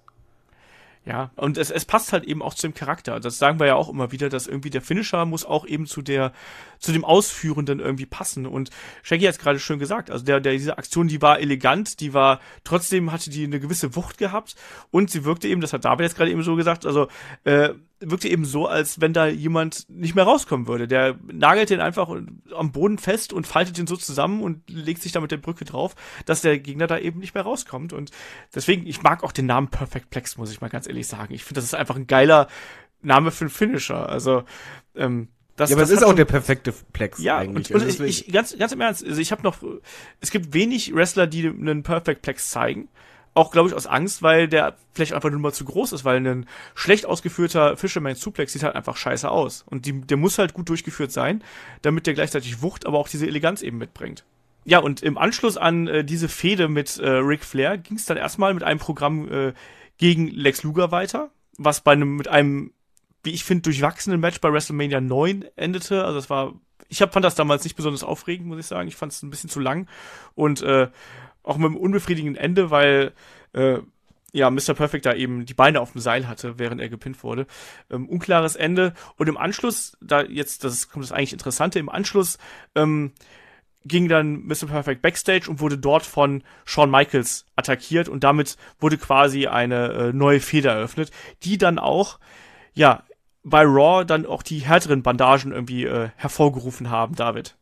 Ja, und es, es passt halt eben auch zu dem Charakter. Das sagen wir ja auch immer wieder, dass irgendwie der Finisher muss auch eben zu der, zu dem Ausführenden irgendwie passen. Und Shaggy hat es gerade schön gesagt. Also der, der, diese Aktion, die war elegant, die war, trotzdem hatte die eine gewisse Wucht gehabt und sie wirkte eben, das hat David jetzt gerade eben so gesagt, also, äh, wirkte eben so, als wenn da jemand nicht mehr rauskommen würde. Der nagelt den einfach am Boden fest und faltet den so zusammen und legt sich da mit der Brücke drauf, dass der Gegner da eben nicht mehr rauskommt. Und deswegen, ich mag auch den Namen Perfect Plex, muss ich mal ganz ehrlich sagen. Ich finde, das ist einfach ein geiler Name für einen Finisher. Also, ähm, das, ja, aber das es ist hat auch schon, der perfekte Plex ja, eigentlich. und, und also ich, ich, ganz, ganz im Ernst, also ich habe noch, es gibt wenig Wrestler, die einen Perfect Plex zeigen. Auch, glaube ich, aus Angst, weil der vielleicht einfach nur mal zu groß ist, weil ein schlecht ausgeführter Fisherman Suplex sieht halt einfach scheiße aus. Und die, der muss halt gut durchgeführt sein, damit der gleichzeitig Wucht, aber auch diese Eleganz eben mitbringt. Ja, und im Anschluss an äh, diese Fehde mit äh, Ric Flair ging es dann erstmal mit einem Programm äh, gegen Lex Luger weiter, was bei einem, mit einem, wie ich finde, durchwachsenen Match bei WrestleMania neun endete. Also das war, ich hab, fand das damals nicht besonders aufregend, muss ich sagen. Ich fand es ein bisschen zu lang und äh, auch mit einem unbefriedigenden Ende, weil äh, ja Mister Perfect da eben die Beine auf dem Seil hatte, während er gepinnt wurde. Ähm, unklares Ende. Und im Anschluss, da jetzt, das kommt das eigentlich Interessante, im Anschluss ähm, ging dann Mister Perfect backstage und wurde dort von Shawn Michaels attackiert und damit wurde quasi eine äh, neue Fehde eröffnet, die dann auch, ja, bei Raw dann auch die härteren Bandagen irgendwie äh, hervorgerufen haben, David.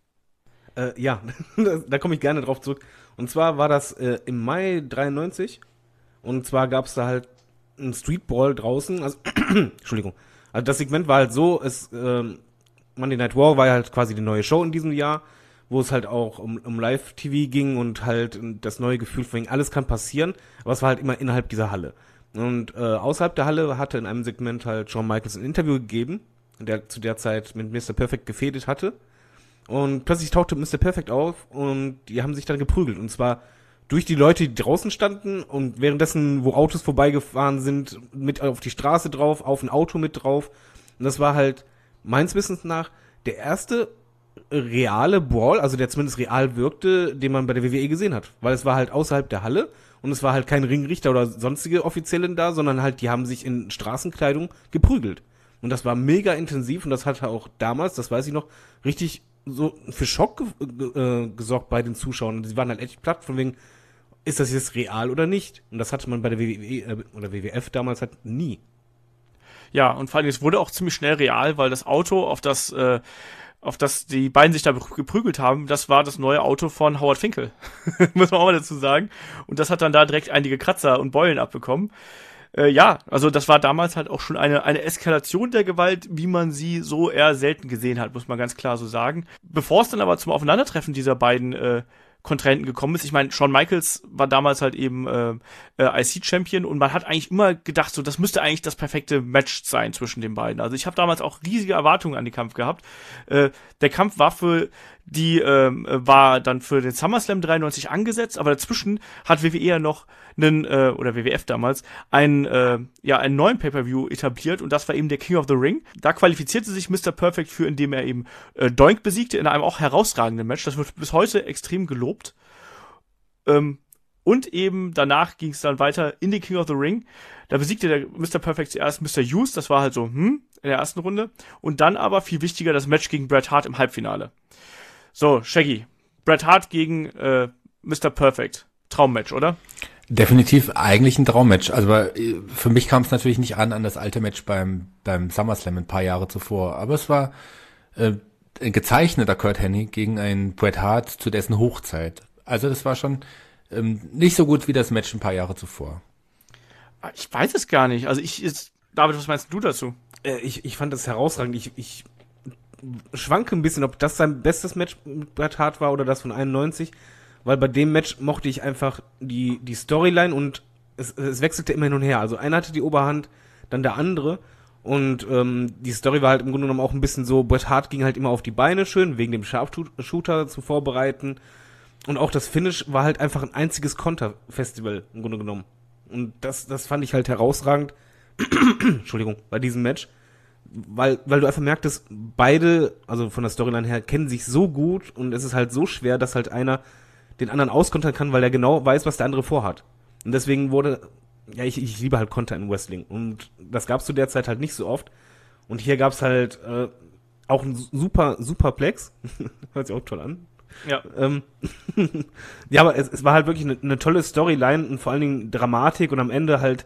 Äh, ja, da komme ich gerne drauf zurück. Und zwar war das äh, im Mai dreiundneunzig. Und zwar gab es da halt einen Streetball draußen. Also, Entschuldigung. Also das Segment war halt so, es ähm, Monday Night War war halt quasi die neue Show in diesem Jahr, wo es halt auch um, um Live-T V ging und halt das neue Gefühl von alles kann passieren. Aber es war halt immer innerhalb dieser Halle. Und äh, außerhalb der Halle hatte in einem Segment halt Shawn Michaels ein Interview gegeben, der zu der Zeit mit Mister Perfect gefädet hatte. Und plötzlich tauchte Mister Perfect auf und die haben sich dann geprügelt. Und zwar durch die Leute, die draußen standen und währenddessen, wo Autos vorbeigefahren sind, mit auf die Straße drauf, auf ein Auto mit drauf. Und das war halt meines Wissens nach der erste reale Brawl, also der zumindest real wirkte, den man bei der W W E gesehen hat. Weil es war halt außerhalb der Halle und es war halt kein Ringrichter oder sonstige Offiziellen da, sondern halt, die haben sich in Straßenkleidung geprügelt. Und das war mega intensiv und das hatte auch damals, das weiß ich noch, richtig so für Schock ge- äh, gesorgt bei den Zuschauern. Und sie waren halt echt platt, von wegen, ist das jetzt real oder nicht? Und das hatte man bei der W W E äh, oder W W F damals halt nie. Ja, und vor allem, es wurde auch ziemlich schnell real, weil das Auto, auf das, äh, auf das die beiden sich da geprügelt haben, das war das neue Auto von Howard Finkel. Muss man auch mal dazu sagen. Und das hat dann da direkt einige Kratzer und Beulen abbekommen. Äh, ja, also das war damals halt auch schon eine, eine Eskalation der Gewalt, wie man sie so eher selten gesehen hat, muss man ganz klar so sagen. Bevor es dann aber zum Aufeinandertreffen dieser beiden äh, Kontrahenten gekommen ist. Ich meine, Shawn Michaels war damals halt eben äh, äh, I C-Champion und man hat eigentlich immer gedacht, so das müsste eigentlich das perfekte Match sein zwischen den beiden. Also ich habe damals auch riesige Erwartungen an den Kampf gehabt. Äh, der Kampf war für die äh, war dann für den SummerSlam dreiundneunzig angesetzt, aber dazwischen hat W W E ja noch einen äh, oder W W F damals einen äh, ja einen neuen Pay-Per-View etabliert und das war eben der King of the Ring. Da qualifizierte sich Mister Perfect für, indem er eben äh, Doink besiegte in einem auch herausragenden Match. Das wird bis heute extrem gelobt. Ähm, und eben danach ging es dann weiter in den King of the Ring. Da besiegte der Mister Perfect zuerst Mister Hughes, das war halt so hm in der ersten Runde und dann aber viel wichtiger das Match gegen Bret Hart im Halbfinale. So, Shaggy, Bret Hart gegen äh, Mister Perfect. Traummatch, oder? Definitiv eigentlich ein Traummatch. Also für mich kam es natürlich nicht an an das alte Match beim beim SummerSlam ein paar Jahre zuvor. Aber es war äh, ein gezeichneter Curt Hennig gegen einen Bret Hart zu dessen Hochzeit. Also das war schon ähm, nicht so gut wie das Match ein paar Jahre zuvor. Ich weiß es gar nicht. Also ich jetzt, David, was meinst du dazu? Äh, ich, ich fand das herausragend. Ich, ich schwanke ein bisschen, ob das sein bestes Match mit Bret Hart war oder das von einundneunzig. Weil bei dem Match mochte ich einfach die, die Storyline und es, es wechselte immer hin und her. Also einer hatte die Oberhand, dann der andere. Und ähm, die Story war halt im Grunde genommen auch ein bisschen so, Bret Hart ging halt immer auf die Beine schön, wegen dem Sharpshooter zu vorbereiten. Und auch das Finish war halt einfach ein einziges Konterfestival im Grunde genommen. Und das, das fand ich halt herausragend. Entschuldigung, bei diesem Match. Weil, weil du einfach merktest, beide, also von der Storyline her, kennen sich so gut und es ist halt so schwer, dass halt einer den anderen auskontern kann, weil er genau weiß, was der andere vorhat. Und deswegen wurde, ja, ich, ich liebe halt Konter in Wrestling. Und das gab's zu der Zeit halt nicht so oft. Und hier gab's halt äh, auch einen super, Superplex. Hört sich auch toll an. Ja. Ähm, ja, aber es, es war halt wirklich eine, eine tolle Storyline und vor allen Dingen Dramatik und am Ende halt,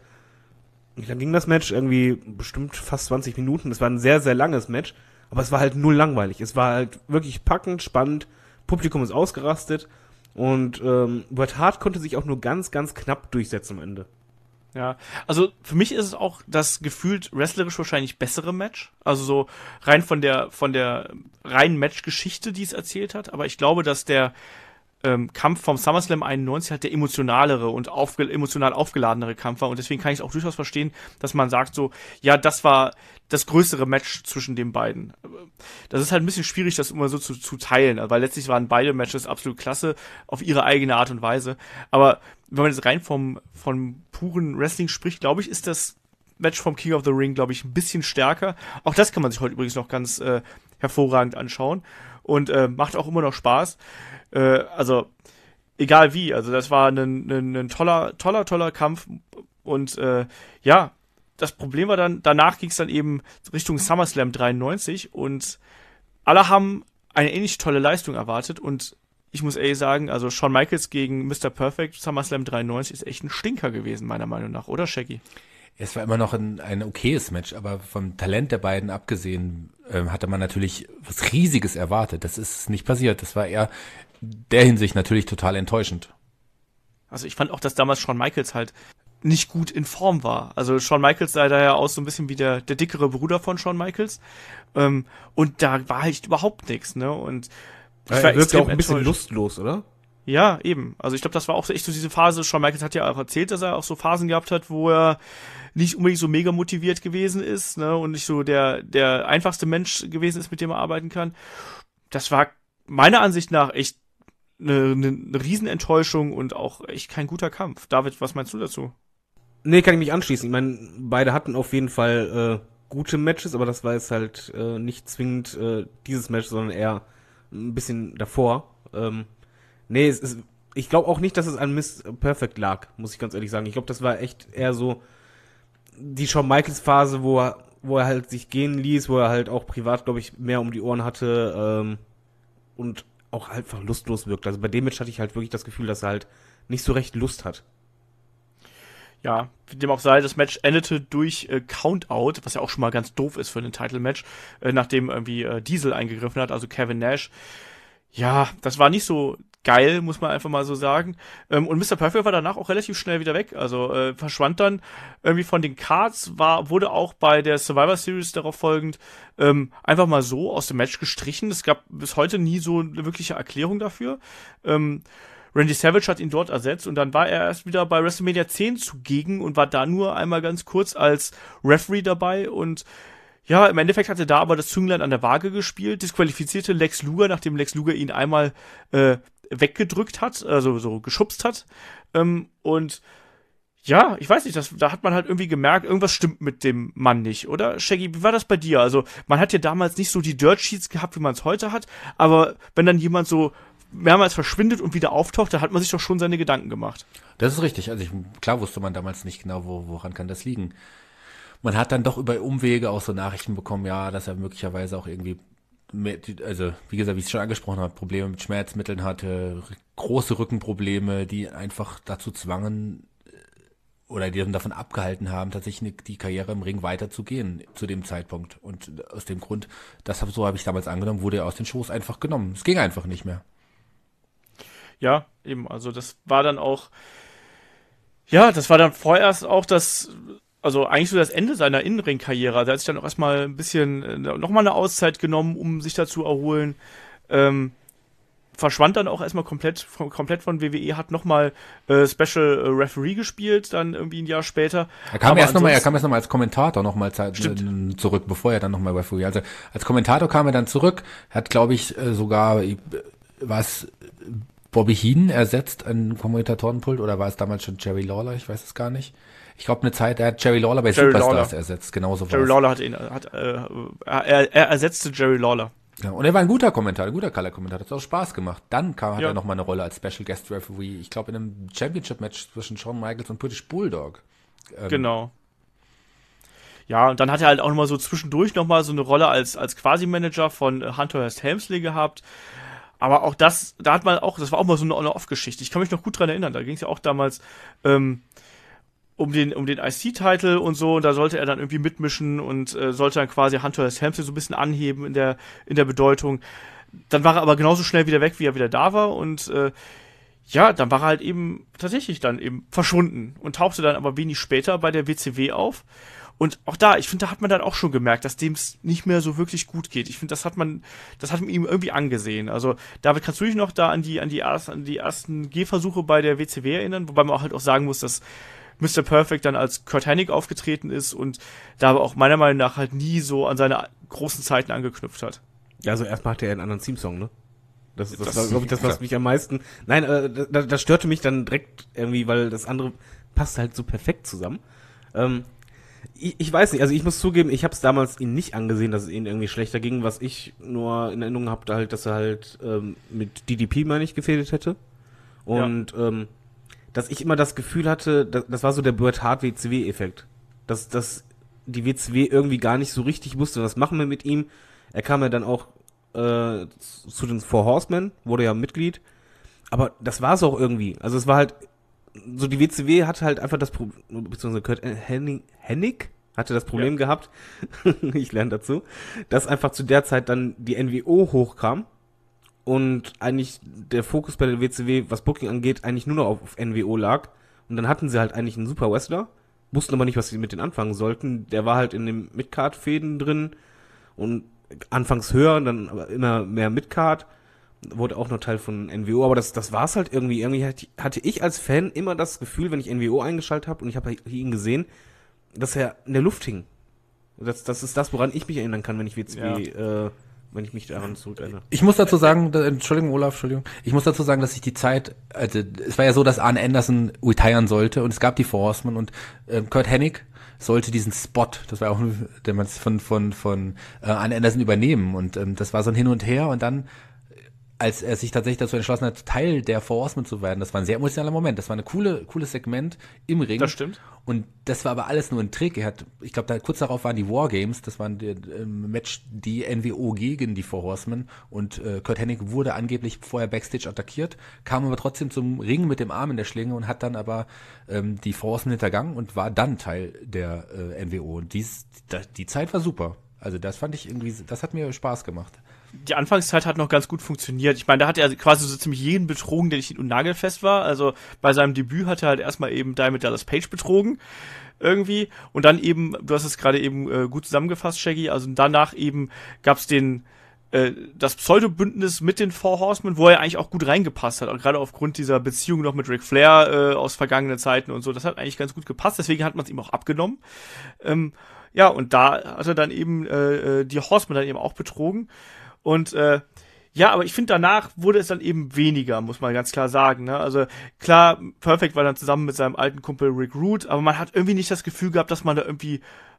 wie lang ging das Match? Irgendwie bestimmt fast zwanzig Minuten. Es war ein sehr, sehr langes Match. Aber es war halt null langweilig. Es war halt wirklich packend, spannend. Publikum ist ausgerastet. Und ähm, Bret Hart konnte sich auch nur ganz, ganz knapp durchsetzen am Ende. Ja, also für mich ist es auch das gefühlt wrestlerisch wahrscheinlich bessere Match. Also so rein von der von der reinen Matchgeschichte, die es erzählt hat. Aber ich glaube, dass der ähm, Kampf vom SummerSlam einundneunzig halt der emotionalere und aufge- emotional aufgeladenere Kampf war. Und deswegen kann ich auch durchaus verstehen, dass man sagt so, ja, das war das größere Match zwischen den beiden. Das ist halt ein bisschen schwierig, das immer so zu, zu teilen, weil letztlich waren beide Matches absolut klasse, auf ihre eigene Art und Weise. Aber wenn man jetzt rein vom, vom puren Wrestling spricht, glaube ich, ist das Match vom King of the Ring, glaube ich, ein bisschen stärker. Auch das kann man sich heute übrigens noch ganz äh, hervorragend anschauen und äh, macht auch immer noch Spaß. Äh, also, egal wie, also das war ein, ein, ein toller, toller, toller Kampf und äh, ja, das Problem war dann, danach ging es dann eben Richtung SummerSlam dreiundneunzig und alle haben eine ähnlich tolle Leistung erwartet und ich muss ehrlich sagen, also Shawn Michaels gegen Mister Perfect SummerSlam dreiundneunzig ist echt ein Stinker gewesen, meiner Meinung nach, oder Shaggy? Es war immer noch ein, ein okayes Match, aber vom Talent der beiden abgesehen ähm, hatte man natürlich was Riesiges erwartet. Das ist nicht passiert. Das war eher der Hinsicht natürlich total enttäuschend. Also ich fand auch, dass damals Shawn Michaels halt nicht gut in Form war. Also Shawn Michaels sah da ja aus so ein bisschen wie der, der dickere Bruder von Shawn Michaels. Ähm, und da war halt überhaupt nichts, ne? Und ich war er wirkte extrem auch ein bisschen enttäuscht. lustlos, oder? Ja, eben. Also ich glaube, das war auch so echt so diese Phase. Shawn Michaels hat ja auch erzählt, dass er auch so Phasen gehabt hat, wo er nicht unbedingt so mega motiviert gewesen ist, ne? Und nicht so der, der einfachste Mensch gewesen ist, mit dem er arbeiten kann. Das war meiner Ansicht nach echt eine, eine, eine Riesenenttäuschung und auch echt kein guter Kampf. David, was meinst du dazu? Nee, kann ich mich anschließen. Ich meine, beide hatten auf jeden Fall äh, gute Matches, aber das war jetzt halt äh, nicht zwingend äh, dieses Match, sondern eher ein bisschen davor. Ähm, nee, es ist, ich glaube auch nicht, dass es an Miss Perfect lag, muss ich ganz ehrlich sagen. Ich glaube, das war echt eher so die Shawn Michaels Phase, wo er, wo er halt sich gehen ließ, wo er halt auch privat, glaube ich, mehr um die Ohren hatte ähm, und auch einfach lustlos wirkt. Also bei dem Match hatte ich halt wirklich das Gefühl, dass er halt nicht so recht Lust hat. Ja, wie dem auch sei, das Match endete durch äh, Countout, was ja auch schon mal ganz doof ist für ein Title-Match, äh, nachdem irgendwie äh, Diesel eingegriffen hat, also Kevin Nash. Ja, das war nicht so geil, muss man einfach mal so sagen. Ähm, und Mister Perfect war danach auch relativ schnell wieder weg. Also äh, verschwand dann irgendwie von den Cards, war, wurde auch bei der Survivor Series darauf folgend ähm, einfach mal so aus dem Match gestrichen. Es gab bis heute nie so eine wirkliche Erklärung dafür. Ähm, Randy Savage hat ihn dort ersetzt und dann war er erst wieder bei WrestleMania zehn zugegen und war da nur einmal ganz kurz als Referee dabei und ja, im Endeffekt hat er da aber das Zünglein an der Waage gespielt, disqualifizierte Lex Luger, nachdem Lex Luger ihn einmal äh, weggedrückt hat, also so geschubst hat. Ähm, und ja, ich weiß nicht, das, da hat man halt irgendwie gemerkt, irgendwas stimmt mit dem Mann nicht, oder? Shaggy, wie war das bei dir? Also, man hat ja damals nicht so die Dirt Sheets gehabt, wie man es heute hat, aber wenn dann jemand so mehrmals verschwindet und wieder auftaucht, da hat man sich doch schon seine Gedanken gemacht. Das ist richtig. Also ich, klar wusste man damals nicht genau, wo, woran kann das liegen. Man hat dann doch über Umwege auch so Nachrichten bekommen, ja, dass er möglicherweise auch irgendwie, mit, also wie gesagt, wie ich es schon angesprochen habe, Probleme mit Schmerzmitteln hatte, große Rückenprobleme, die einfach dazu zwangen oder die dann davon abgehalten haben, tatsächlich die Karriere im Ring weiterzugehen zu dem Zeitpunkt. Und aus dem Grund, das hab, so habe ich damals angenommen, wurde er aus den Shows einfach genommen. Es ging einfach nicht mehr. Ja, eben, also das war dann auch, ja, das war dann vorerst auch das, also eigentlich so das Ende seiner Innenring-Karriere. Also er hat sich dann auch erstmal ein bisschen, nochmal eine Auszeit genommen, um sich da zu erholen. Ähm, verschwand dann auch erstmal komplett, von, komplett von W W E, hat nochmal äh, Special äh, Referee gespielt, dann irgendwie ein Jahr später. Er kam Aber erst nochmal, er kam erst nochmal als Kommentator nochmal Stimmt. zurück, bevor er dann nochmal Referee. Also als Kommentator kam er dann zurück, hat glaube ich äh, sogar, äh, was Bobby Heenan ersetzt an Kommentatorenpult oder war es damals schon Jerry Lawler? Ich weiß es gar nicht. Ich glaube eine Zeit, er hat Jerry Lawler bei Jerry Superstars Lawler. ersetzt, genauso Jerry war's. Lawler hat ihn, hat, äh, er, er ersetzte Jerry Lawler. Ja, und er war ein guter Kommentator, ein guter Color-Kommentator, hat auch Spaß gemacht. Dann kam, hat Ja. er nochmal eine Rolle als Special Guest Referee, ich glaube in einem Championship-Match zwischen Shawn Michaels und British Bulldog. Ähm, Genau. Ja, und dann hat er halt auch nochmal so zwischendurch nochmal so eine Rolle als, als Quasi-Manager von äh, Hunter Hearst Helmsley gehabt. Aber auch das, da hat man auch, das war auch mal so eine On-Off-Geschichte. Ich kann mich noch gut dran erinnern, da ging es ja auch damals ähm, um den um den I C-Title und so, und da sollte er dann irgendwie mitmischen und äh, sollte dann quasi Hunter Hearst Helmsley so ein bisschen anheben in der in der Bedeutung. Dann war er aber genauso schnell wieder weg, wie er wieder da war, und äh, ja, dann war er halt eben tatsächlich dann eben verschwunden und tauchte dann aber wenig später bei der W C W auf. Und auch da, ich finde, da hat man dann auch schon gemerkt, dass dem es nicht mehr so wirklich gut geht. Ich finde, das hat man, das hat man ihm irgendwie angesehen. Also, David, kannst du dich noch da an die, an die, erst, an die ersten Gehversuche bei der W C W erinnern? Wobei man auch halt auch sagen muss, dass Mister Perfect dann als Kurt Hennig aufgetreten ist und da aber auch meiner Meinung nach halt nie so an seine großen Zeiten angeknüpft hat. Ja, also erstmal hatte er einen anderen Theme-Song, ne? Das, das, Das- war, glaube ich, das, was mich am meisten... Nein, äh, das, das störte mich dann direkt irgendwie, weil das andere passt halt so perfekt zusammen. Ähm, ich, ich weiß nicht, also ich muss zugeben, ich habe es damals ihn nicht angesehen, dass es ihnen irgendwie schlechter ging. Was ich nur in Erinnerung habe, halt, dass er halt ähm, mit D D P, meine ich, gefädelt hätte. Und ähm, dass ich immer das Gefühl hatte, das, das war so der Bret Hart W C W-Effekt. Dass, dass die W C W irgendwie gar nicht so richtig wusste, was machen wir mit ihm. Er kam ja dann auch äh, zu den Four Horsemen, wurde ja Mitglied. Aber das war es auch irgendwie. Also es war halt, so die W C W hatte halt einfach das Problem, beziehungsweise Kurt Hennig, Hennig hatte das Problem Ja. gehabt, ich lerne dazu, dass einfach zu der Zeit dann die N W O hochkam und eigentlich der Fokus bei der W C W, was Booking angeht, eigentlich nur noch auf N W O lag. Und dann hatten sie halt eigentlich einen super Wrestler, wussten aber nicht, was sie mit denen anfangen sollten. Der war halt in den Midcard-Fäden drin und anfangs höher, dann aber immer mehr Midcard. Wurde auch noch Teil von N W O, aber das, das war's halt irgendwie. Irgendwie hatte ich als Fan immer das Gefühl, wenn ich N W O eingeschaltet habe und ich habe ihn gesehen, dass er in der Luft hing. Das, das ist das, woran ich mich erinnern kann, wenn ich W C W, äh, wenn ich mich daran zurückerinnere. Ich muss dazu sagen, da, Entschuldigung, Olaf, Entschuldigung. Ich muss dazu sagen, dass ich die Zeit, also es war ja so, dass Arn Anderson retiren sollte und es gab die Four Horsemen und äh, Kurt Hennig sollte diesen Spot, das war auch, der man von von von äh, Arn Anderson übernehmen und ähm, das war so ein Hin und Her und dann, als er sich tatsächlich dazu entschlossen hat, Teil der Four Horsemen zu werden, das war ein sehr emotionaler Moment. Das war ein coole, cooles Segment im Ring. Das stimmt. Und das war aber alles nur ein Trick. Er hat, ich glaube, da kurz darauf waren die Wargames, das waren die ähm, Match, die N W O gegen die Four Horsemen und äh, Kurt Hennig wurde angeblich vorher Backstage attackiert, kam aber trotzdem zum Ring mit dem Arm in der Schlinge und hat dann aber ähm, die Four Horsemen hintergangen und war dann Teil der äh, N W O. Und dies, da, die Zeit war super. Also das fand ich irgendwie, das hat mir Spaß gemacht. die Anfangszeit hat noch ganz gut funktioniert. Ich meine, da hat er quasi so ziemlich jeden betrogen, der nicht in- und nagelfest war. Also bei seinem Debüt hat er halt erstmal eben Diamond Dallas Page betrogen. Irgendwie. Und dann eben, du hast es gerade eben äh, gut zusammengefasst, Shaggy, also danach eben gab's den äh, das Pseudo-Bündnis mit den Four Horsemen, wo er eigentlich auch gut reingepasst hat, auch gerade aufgrund dieser Beziehung noch mit Ric Flair äh, aus vergangenen Zeiten und so. Das hat eigentlich ganz gut gepasst, deswegen hat man es ihm auch abgenommen. Ähm, ja, und da hat er dann eben äh, die Horsemen dann eben auch betrogen. Und äh, ja, aber ich finde, danach wurde es dann eben weniger, muss man ganz klar sagen. Ne? Also klar, Perfect war dann zusammen mit seinem alten Kumpel Rick Rude, aber man hat irgendwie nicht das Gefühl gehabt, dass man da irgendwie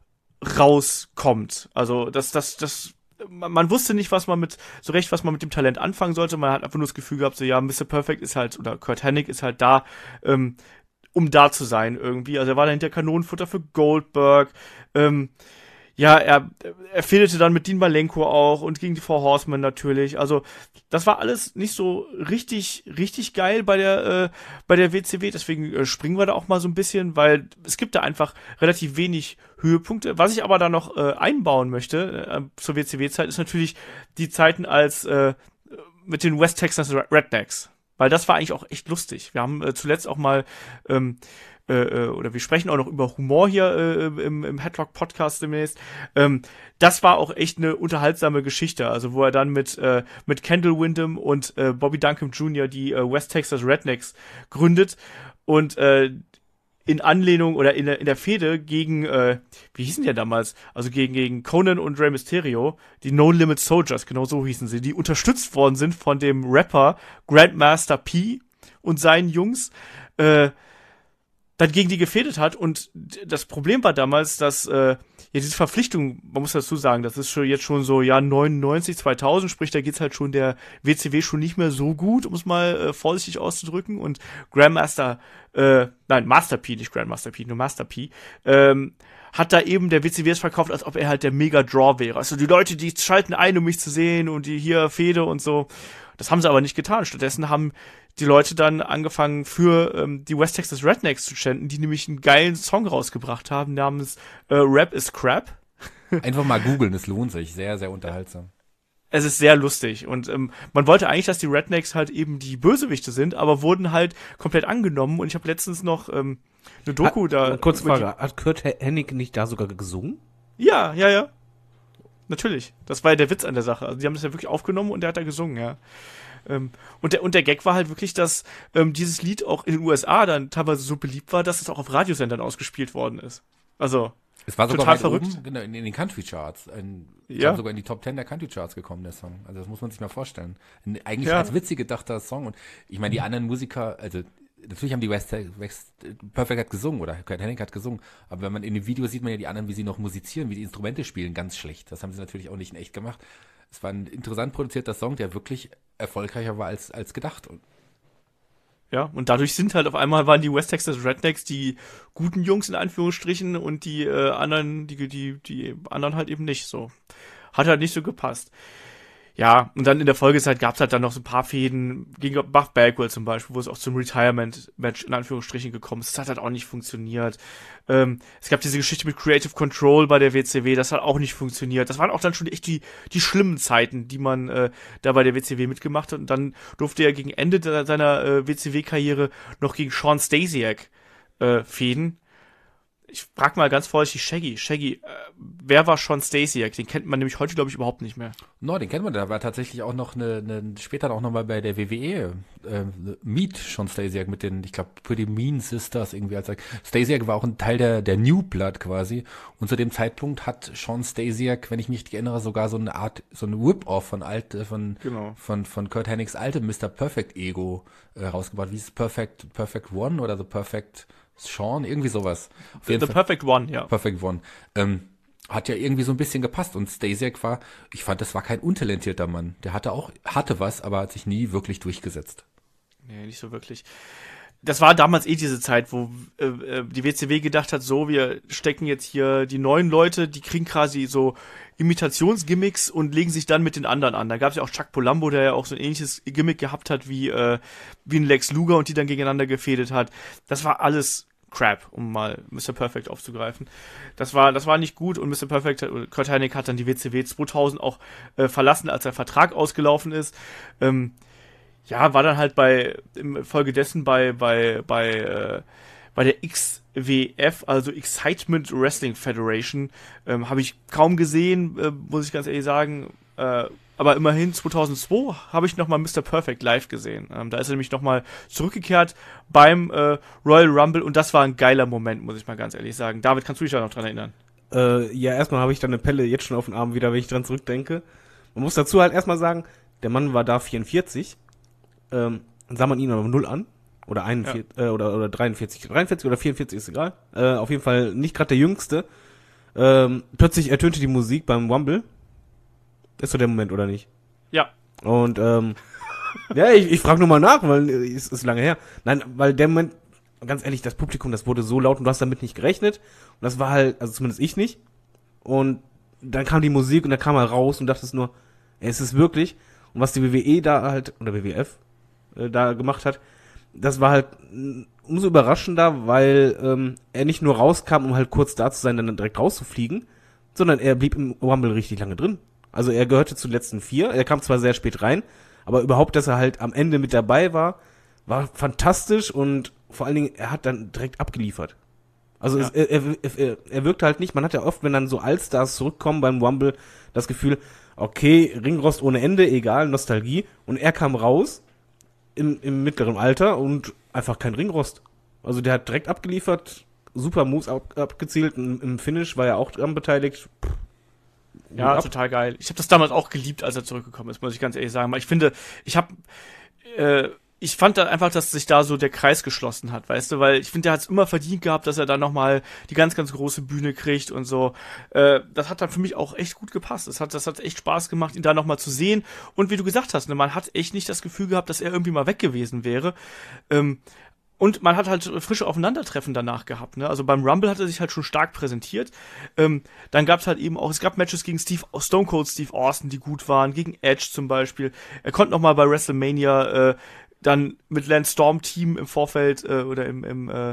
rauskommt. Also das, das, das, man, man wusste nicht, was man mit, so recht, was man mit dem Talent anfangen sollte. Man hat einfach nur das Gefühl gehabt, so ja, Mister Perfect ist halt, oder Curt Hennig ist halt da, ähm, um da zu sein irgendwie. Also er war dahinter Kanonenfutter für Goldberg, ähm, ja, er, er fehlte dann mit Dean Malenko auch und gegen die Four Horsemen natürlich. Also, das war alles nicht so richtig, richtig geil bei der, äh, bei der W C W. Deswegen äh, springen wir da auch mal so ein bisschen, weil es gibt da einfach relativ wenig Höhepunkte. Was ich aber da noch äh, einbauen möchte, äh, zur W C W-Zeit, ist natürlich die Zeiten als, äh, mit den West Texas Rednecks. Weil das war eigentlich auch echt lustig. Wir haben äh, zuletzt auch mal, ähm, Äh, oder wir sprechen auch noch über Humor hier äh, im, im Headlock-Podcast demnächst. Ähm, das war auch echt eine unterhaltsame Geschichte, also wo er dann mit äh, mit Kendall Windham und äh, Bobby Duncombe Junior die äh, West Texas Rednecks gründet und äh, in Anlehnung oder in der, in der Fehde gegen, äh, wie hießen die ja damals? Also gegen, gegen Conan und Rey Mysterio, die No Limit Soldiers, genau so hießen sie, die unterstützt worden sind von dem Rapper Grandmaster P und seinen Jungs, äh, dann gegen die gefädet hat. Und das Problem war damals, dass äh, ja diese Verpflichtung, man muss dazu sagen, das ist schon jetzt schon so Jahr neunundneunzig, zweitausend, sprich, da geht's halt schon der W C W schon nicht mehr so gut, um es mal äh, vorsichtig auszudrücken. Und Grandmaster, äh, nein, Master P, nicht Grandmaster P, nur Master P, ähm, hat da eben der W C W es verkauft, als ob er halt der Mega-Draw wäre. Also die Leute, die schalten ein, um mich zu sehen und die hier Fehde und so. Das haben sie aber nicht getan. Stattdessen haben die Leute dann angefangen für ähm, die West Texas Rednecks zu chanten, die nämlich einen geilen Song rausgebracht haben, namens äh, Rap is Crap. Einfach mal googeln, es lohnt sich. Sehr, sehr unterhaltsam. Es ist sehr lustig und ähm, man wollte eigentlich, dass die Rednecks halt eben die Bösewichte sind, aber wurden halt komplett angenommen und ich habe letztens noch ähm, eine Doku hat, da... Kurze Frage, hat Curt Hennig nicht da sogar gesungen? Ja, ja, ja. Natürlich. Das war ja der Witz an der Sache. Also die haben das ja wirklich aufgenommen und der hat da gesungen, ja. Ähm, und, der, und der Gag war halt wirklich, dass ähm, dieses Lied auch in den U S A dann teilweise so beliebt war, dass es auch auf Radiosendern ausgespielt worden ist. Also, es war sogar total weit verrückt. Oben, genau, in, in den Country Charts. In, Ja. sogar in die Top Ten der Country Charts gekommen, der Song. Also das muss man sich mal vorstellen. Ein, eigentlich Ja. als witzig gedachter Song. Und ich meine, die anderen Musiker, also natürlich haben die West, West Perfect hat gesungen oder Curt Hennig hat gesungen, aber wenn man in dem Video sieht man ja die anderen, wie sie noch musizieren, wie die Instrumente spielen, ganz schlecht. Das haben sie natürlich auch nicht in echt gemacht. Es war ein interessant produzierter Song, der wirklich erfolgreicher war als, als gedacht. Und Ja, und dadurch sind halt auf einmal waren die West Texas Rednecks die guten Jungs in Anführungsstrichen und die äh, anderen, die, die, die anderen halt eben nicht so. Hat halt nicht so gepasst. Ja, und dann in der Folgezeit gab's halt dann noch so ein paar Fäden gegen Buff Bagwell zum Beispiel, wo es auch zum Retirement-Match in Anführungsstrichen gekommen ist. Das hat halt auch nicht funktioniert. Ähm, es gab diese Geschichte mit Creative Control bei der W C W, das hat auch nicht funktioniert. Das waren auch dann schon echt die, die schlimmen Zeiten, die man äh, da bei der W C W mitgemacht hat. Und dann durfte er gegen Ende de- seiner äh, W C W-Karriere noch gegen Sean Stasiak äh, fäden. Ich frag mal ganz vorsichtig Shaggy. Shaggy, äh, wer war Sean Stasiak? Den kennt man nämlich heute, glaube ich, überhaupt nicht mehr. no, den kennt man, da war tatsächlich auch noch eine, eine später auch noch mal bei der W W E äh, Meet Sean Stasiak mit den, ich glaube, Pretty Mean Sisters irgendwie als Stasiak war auch ein Teil der der New Blood quasi und zu dem Zeitpunkt hat Sean Stasiak, wenn ich mich richtig erinnere, sogar so eine Art so eine Whip-Off von alt von Genau. von von Curt Hennigs altem Mister Perfect Ego äh, rausgebracht, wie ist es Perfect Perfect One oder The Perfect Sean, irgendwie sowas. Auf jeden The Fall. Perfect One, ja. Perfect One. Ähm, hat ja irgendwie so ein bisschen gepasst und Stasiak war, ich fand, das war kein untalentierter Mann. Der hatte auch, hatte was, aber hat sich nie wirklich durchgesetzt. Nee, nicht so wirklich. Das war damals eh diese Zeit, wo äh, die W C W gedacht hat, so, wir stecken jetzt hier die neuen Leute, die kriegen quasi so Imitationsgimmicks und legen sich dann mit den anderen an. Da gab es ja auch Chuck Palumbo, der ja auch so ein ähnliches Gimmick gehabt hat wie, äh, wie ein Lex Luger und die dann gegeneinander gefädet hat. Das war alles crap, um mal Mister Perfect aufzugreifen. Das war, das war nicht gut und Mister Perfect, Curt Hennig hat dann die W C W zweitausend auch äh, verlassen, als der Vertrag ausgelaufen ist. Ähm, ja, war dann halt bei, im Folge dessen bei, bei, bei, äh, bei der X W F, also Excitement Wrestling Federation, ähm, habe ich kaum gesehen, äh, muss ich ganz ehrlich sagen. Äh, aber immerhin zweitausendzwei habe ich nochmal Mister Perfect live gesehen. Ähm, da ist er nämlich nochmal zurückgekehrt beim äh, Royal Rumble und das war ein geiler Moment, muss ich mal ganz ehrlich sagen. David, kannst du dich da noch dran erinnern? Äh, ja, erstmal habe ich dann eine Pelle jetzt schon auf den Arm wieder, wenn ich dran zurückdenke. Man muss dazu halt erstmal sagen, der Mann war da vierundvierzig. Ähm, sah man ihn aber null an. Oder einundvierzig, ja. äh, oder, oder dreiundvierzig. dreiundvierzig oder vierundvierzig ist egal. Äh, auf jeden Fall nicht gerade der Jüngste. Ähm, plötzlich ertönte die Musik beim Rumble. Ist so der Moment, oder nicht? Ja. Und, ähm, ja, ich, ich frage nur mal nach, weil es ist lange her. Nein, weil der Moment, ganz ehrlich, das Publikum, das wurde so laut und du hast damit nicht gerechnet. Und das war halt, also zumindest ich nicht. Und dann kam die Musik und da kam er raus und dachtest nur, ey, es ist wirklich. Und was die W W E da halt, oder W W F, äh, da gemacht hat, das war halt umso überraschender, weil ähm, er nicht nur rauskam, um halt kurz da zu sein, dann direkt rauszufliegen, sondern er blieb im Rumble richtig lange drin. Also er gehörte zu den letzten vier, er kam zwar sehr spät rein, aber überhaupt, dass er halt am Ende mit dabei war, war fantastisch und vor allen Dingen, er hat dann direkt abgeliefert. Also ja. es, er, er, er, er wirkte halt nicht, man hat ja oft, wenn dann so Allstars zurückkommen beim Rumble, das Gefühl, okay, Ringrost ohne Ende, egal, Nostalgie, und er kam raus, Im, im mittleren Alter und einfach kein Ringrost. Also der hat direkt abgeliefert, super Moves ab, abgezielt, im, im Finish war er auch dran beteiligt. Pff, ja, ab. total geil. Ich habe das damals auch geliebt, als er zurückgekommen ist, muss ich ganz ehrlich sagen. Aber ich finde, ich habe, äh, ich fand dann einfach, dass sich da so der Kreis geschlossen hat, weißt du, weil ich finde, der hat es immer verdient gehabt, dass er dann nochmal die ganz, ganz große Bühne kriegt und so. Äh, das hat dann für mich auch echt gut gepasst. Das hat, das hat echt Spaß gemacht, ihn da nochmal zu sehen. Und wie du gesagt hast, ne, man hat echt nicht das Gefühl gehabt, dass er irgendwie mal weg gewesen wäre. Ähm, und man hat halt frische Aufeinandertreffen danach gehabt, ne? Also beim Rumble hat er sich halt schon stark präsentiert. Ähm, dann gab es halt eben auch, es gab Matches gegen Steve, Stone Cold Steve Austin, die gut waren, gegen Edge zum Beispiel. Er konnte nochmal bei WrestleMania äh, dann mit Lance Storm Team im Vorfeld äh, oder im, im äh,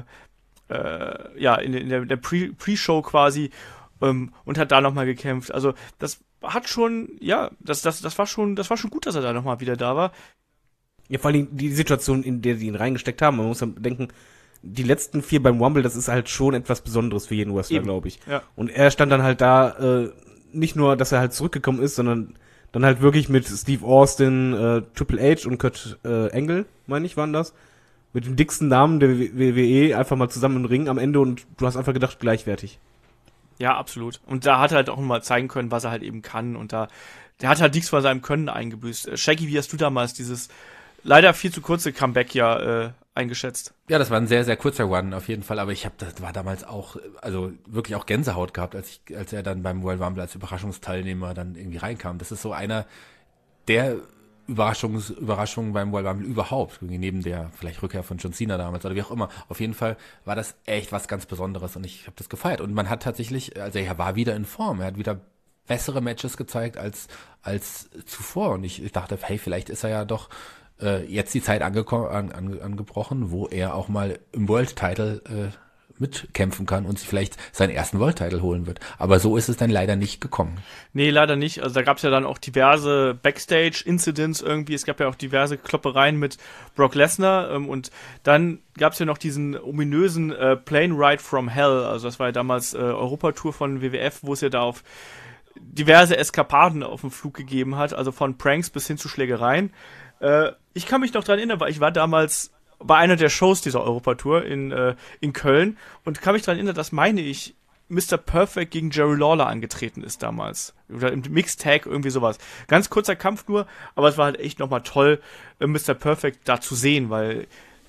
äh, ja, in, in der, der Pre- Pre-Show quasi ähm, und hat da nochmal gekämpft. Also das hat schon, ja, das, das, das war schon, das war schon gut, dass er da nochmal wieder da war. Ja, vor allem die Situation, in der sie ihn reingesteckt haben. Man muss ja denken, die letzten vier beim Rumble, das ist halt schon etwas Besonderes für jeden Wrestler, glaube ich. Ja. Und er stand dann halt da, äh, nicht nur, dass er halt zurückgekommen ist, sondern dann halt wirklich mit Steve Austin, äh, Triple H und Kurt äh, Angle, meine ich, waren das. Mit dem dicksten Namen der W W E einfach mal zusammen im Ring am Ende und du hast einfach gedacht, gleichwertig. Ja, absolut. Und da hat er halt auch mal zeigen können, was er halt eben kann und da, der hat halt nichts von seinem Können eingebüßt. Shaggy, wie hast du damals dieses leider viel zu kurze Comeback ja äh, eingeschätzt? Ja, das war ein sehr, sehr kurzer One auf jeden Fall, aber ich habe, das war damals auch, also wirklich auch Gänsehaut gehabt, als ich, als er dann beim Royal Rumble als Überraschungsteilnehmer dann irgendwie reinkam. Das ist so einer der Überraschungs, Überraschungen beim Royal Rumble überhaupt, neben der vielleicht Rückkehr von John Cena damals oder wie auch immer. Auf jeden Fall war das echt was ganz Besonderes und ich habe das gefeiert. Und man hat tatsächlich, also er war wieder in Form, er hat wieder bessere Matches gezeigt als als zuvor und ich, ich dachte, hey, vielleicht ist er ja doch jetzt die Zeit angeko- an, an, angebrochen, wo er auch mal im World Title äh, mitkämpfen kann und sich vielleicht seinen ersten World Title holen wird. Aber so ist es dann leider nicht gekommen. Nee, leider nicht. Also da gab es ja dann auch diverse Backstage-Incidents irgendwie. Es gab ja auch diverse Kloppereien mit Brock Lesnar ähm, und dann gab es ja noch diesen ominösen äh, Plane Ride from Hell. Also das war ja damals äh, Europatour von W W F, wo es ja da auf diverse Eskapaden auf dem Flug gegeben hat, also von Pranks bis hin zu Schlägereien. Äh, ich kann mich noch dran erinnern, weil ich war damals bei einer der Shows dieser Europatour in, äh, in Köln und kann mich dran erinnern, dass, meine ich, Mister Perfect gegen Jerry Lawler angetreten ist damals. Oder im Mixed Tag, irgendwie sowas. Ganz kurzer Kampf nur, aber es war halt echt nochmal toll, äh, Mister Perfect da zu sehen, weil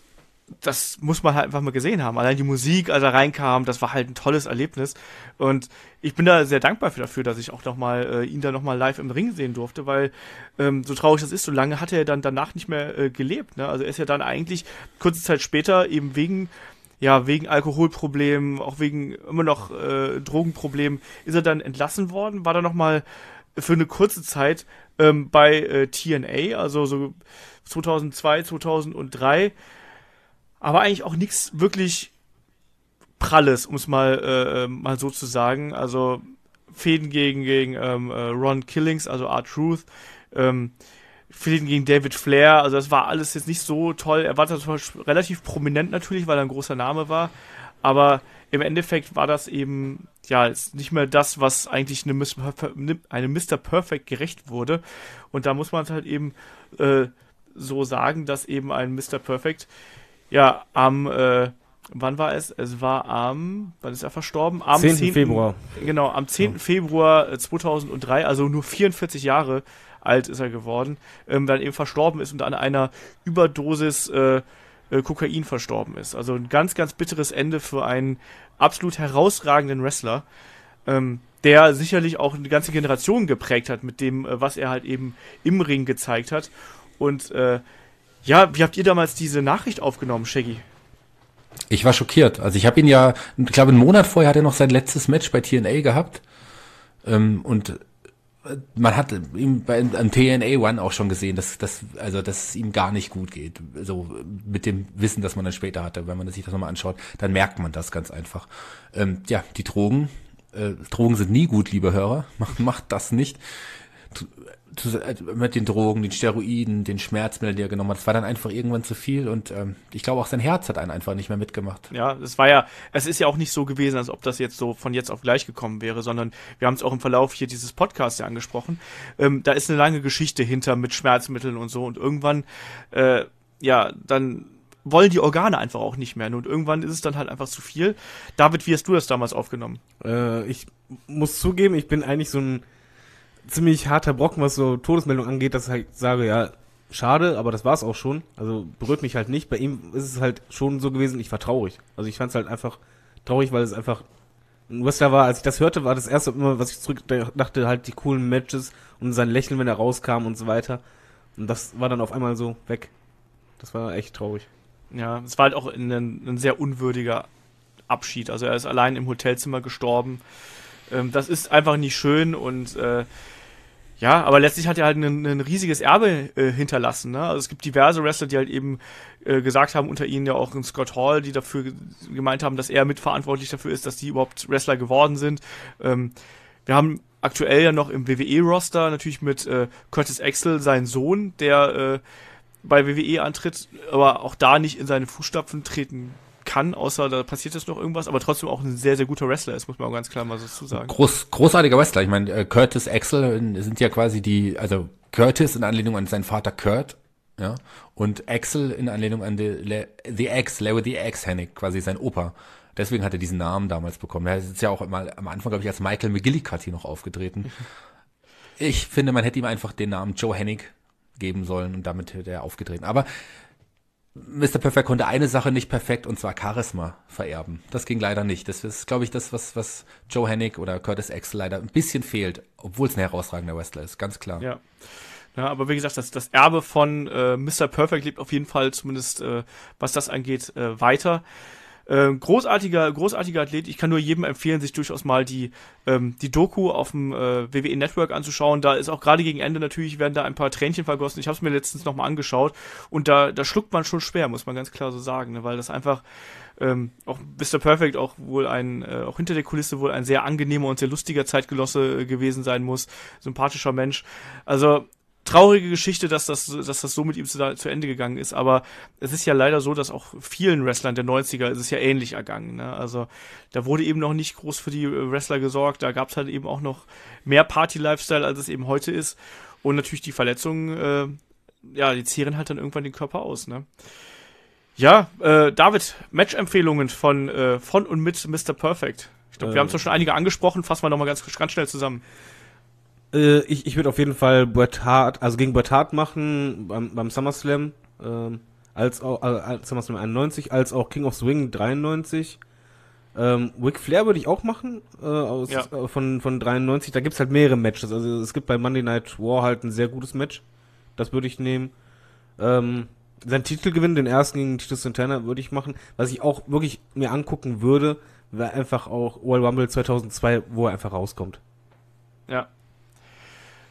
das muss man halt einfach mal gesehen haben. Allein die Musik, als er reinkam, das war halt ein tolles Erlebnis. Und ich bin da sehr dankbar für dafür, dass ich auch noch mal äh, ihn da noch mal live im Ring sehen durfte, weil ähm, so traurig das ist, so lange hat er dann danach nicht mehr äh, gelebt. Ne? Also er ist ja dann eigentlich kurze Zeit später eben wegen ja wegen Alkoholproblemen, auch wegen immer noch äh, Drogenproblemen, ist er dann entlassen worden, war dann noch mal für eine kurze Zeit ähm, bei äh, T N A, also so zweitausendzwei, zweitausenddrei. Aber eigentlich auch nichts wirklich Pralles, um es mal, äh, mal so zu sagen. Also Fäden gegen, gegen ähm, äh, Ron Killings, also R-Truth, ähm, Fäden gegen David Flair, also das war alles jetzt nicht so toll. Er war zwar relativ prominent natürlich, weil er ein großer Name war, aber im Endeffekt war das eben, ja, ist nicht mehr das, was eigentlich eine Mister Perfect, eine Mister Perfect gerecht wurde. Und da muss man es halt eben äh, so sagen, dass eben ein Mister Perfect, ja, am, äh, wann war es? Es war am, wann ist er verstorben? Am zehnten Februar. Genau, am zehnten Februar zweitausenddrei, also nur vierundvierzig Jahre alt ist er geworden, ähm, dann eben verstorben ist und an einer Überdosis äh, äh, Kokain verstorben ist. Also ein ganz, ganz bitteres Ende für einen absolut herausragenden Wrestler, ähm, der sicherlich auch eine ganze Generation geprägt hat mit dem, äh, was er halt eben im Ring gezeigt hat. Und äh, ja, wie habt ihr damals diese Nachricht aufgenommen, Shaggy? Ich war schockiert. Also ich habe ihn ja, ich glaube einen Monat vorher hat er noch sein letztes Match bei T N A gehabt. Ähm, und man hat ihm beim T N A One auch schon gesehen, dass, dass, also, dass es ihm gar nicht gut geht. So mit dem Wissen, das man dann später hatte, wenn man sich das nochmal anschaut, dann merkt man das ganz einfach. Ähm, ja, die Drogen, äh, Drogen sind nie gut, liebe Hörer. Macht, macht das nicht. Mit den Drogen, den Steroiden, den Schmerzmitteln, die er genommen hat, das war dann einfach irgendwann zu viel und ähm, ich glaube auch sein Herz hat einen einfach nicht mehr mitgemacht. Ja, es war ja, es ist ja auch nicht so gewesen, als ob das jetzt so von jetzt auf gleich gekommen wäre, sondern wir haben es auch im Verlauf hier dieses Podcasts ja angesprochen. Ähm, da ist eine lange Geschichte hinter mit Schmerzmitteln und so und irgendwann, äh, ja, dann wollen die Organe einfach auch nicht mehr und irgendwann ist es dann halt einfach zu viel. David, wie hast du das damals aufgenommen? Äh, ich muss zugeben, ich bin eigentlich so ein ziemlich harter Brocken, was so Todesmeldung angeht, dass ich halt sage, ja, schade, aber das war's auch schon. Also berührt mich halt nicht. Bei ihm ist es halt schon so gewesen, ich war traurig. Also ich fand's halt einfach traurig, weil es einfach ein Wrestler war. Als ich das hörte, war das erste immer, was ich zurück dachte, halt die coolen Matches und sein Lächeln, wenn er rauskam und so weiter. Und das war dann auf einmal so weg. Das war echt traurig. Ja, es war halt auch ein, ein sehr unwürdiger Abschied. Also er ist allein im Hotelzimmer gestorben. Ähm, das ist einfach nicht schön und äh, ja, aber letztlich hat er halt ein, ein riesiges Erbe äh, hinterlassen. Ne? Also es gibt diverse Wrestler, die halt eben äh, gesagt haben, unter ihnen ja auch ein Scott Hall, die dafür ge- gemeint haben, dass er mitverantwortlich dafür ist, dass die überhaupt Wrestler geworden sind. Ähm, wir haben aktuell ja noch im W W E-Roster natürlich mit äh, Curtis Axel seinen Sohn, der äh, bei W W E antritt, aber auch da nicht in seine Fußstapfen treten kann, außer da passiert jetzt noch irgendwas, aber trotzdem auch ein sehr, sehr guter Wrestler ist, muss man auch ganz klar mal so zu sagen. Groß, großartiger Wrestler. Ich meine, äh, Curtis Axel sind ja quasi die, also Curtis in Anlehnung an seinen Vater Kurt, ja, und Axel in Anlehnung an die, Le, The Axe, Larry the Axe Hennig, quasi sein Opa. Deswegen hat er diesen Namen damals bekommen. Er ist ja auch mal am Anfang, glaube ich, als Michael McGillicuddy noch aufgetreten. Ich finde, man hätte ihm einfach den Namen Joe Hennig geben sollen und damit hätte er aufgetreten. Aber Mister Perfect konnte eine Sache nicht perfekt, und zwar Charisma vererben. Das ging leider nicht. Das ist, glaube ich, das, was, was Joe Hennig oder Curtis Axel leider ein bisschen fehlt, obwohl es ein herausragender Wrestler ist, ganz klar. Ja. Ja, aber wie gesagt, das, das Erbe von äh, Mister Perfect lebt auf jeden Fall, zumindest äh, was das angeht, äh, weiter. Äh, großartiger, großartiger Athlet. Ich kann nur jedem empfehlen, sich durchaus mal die ähm, die Doku auf dem äh, W W E Network anzuschauen. Da ist auch gerade gegen Ende natürlich, werden da ein paar Tränchen vergossen. Ich habe es mir letztens nochmal angeschaut und da da schluckt man schon schwer, muss man ganz klar so sagen, ne? Weil das einfach ähm, auch Mister Perfect auch wohl ein, äh, auch hinter der Kulisse wohl ein sehr angenehmer und sehr lustiger Zeitgenosse äh, gewesen sein muss. Sympathischer Mensch. Also traurige Geschichte, dass das, dass das so mit ihm zu, zu Ende gegangen ist, aber es ist ja leider so, dass auch vielen Wrestlern der neunziger ist es ja ähnlich ergangen, ne? Also da wurde eben noch nicht groß für die Wrestler gesorgt, da gab es halt eben auch noch mehr Party-Lifestyle, als es eben heute ist und natürlich die Verletzungen, äh, ja, die zehren halt dann irgendwann den Körper aus, ne? Ja, äh, David, Match-Empfehlungen von, äh, von und mit Mister Perfect. Ich glaube, äh. wir haben es schon einige angesprochen, fassen wir nochmal ganz, ganz schnell zusammen. Ich, ich würde auf jeden Fall Bret Hart, also gegen Bret Hart machen beim, beim SummerSlam, ähm, als auch äh, SummerSlam einundneunzig, als auch King of Swing dreiundneunzig. Ähm, Ric Flair würde ich auch machen, äh, aus, ja. äh, von von dreiundneunzig. Da gibt's halt mehrere Matches. Also es gibt bei Monday Night War halt ein sehr gutes Match. Das würde ich nehmen. Ähm, sein Titelgewinn, den ersten gegen Tito Santana, würde ich machen. Was ich auch wirklich mir angucken würde, wäre einfach auch Royal Rumble zweitausendzwei, wo er einfach rauskommt. Ja.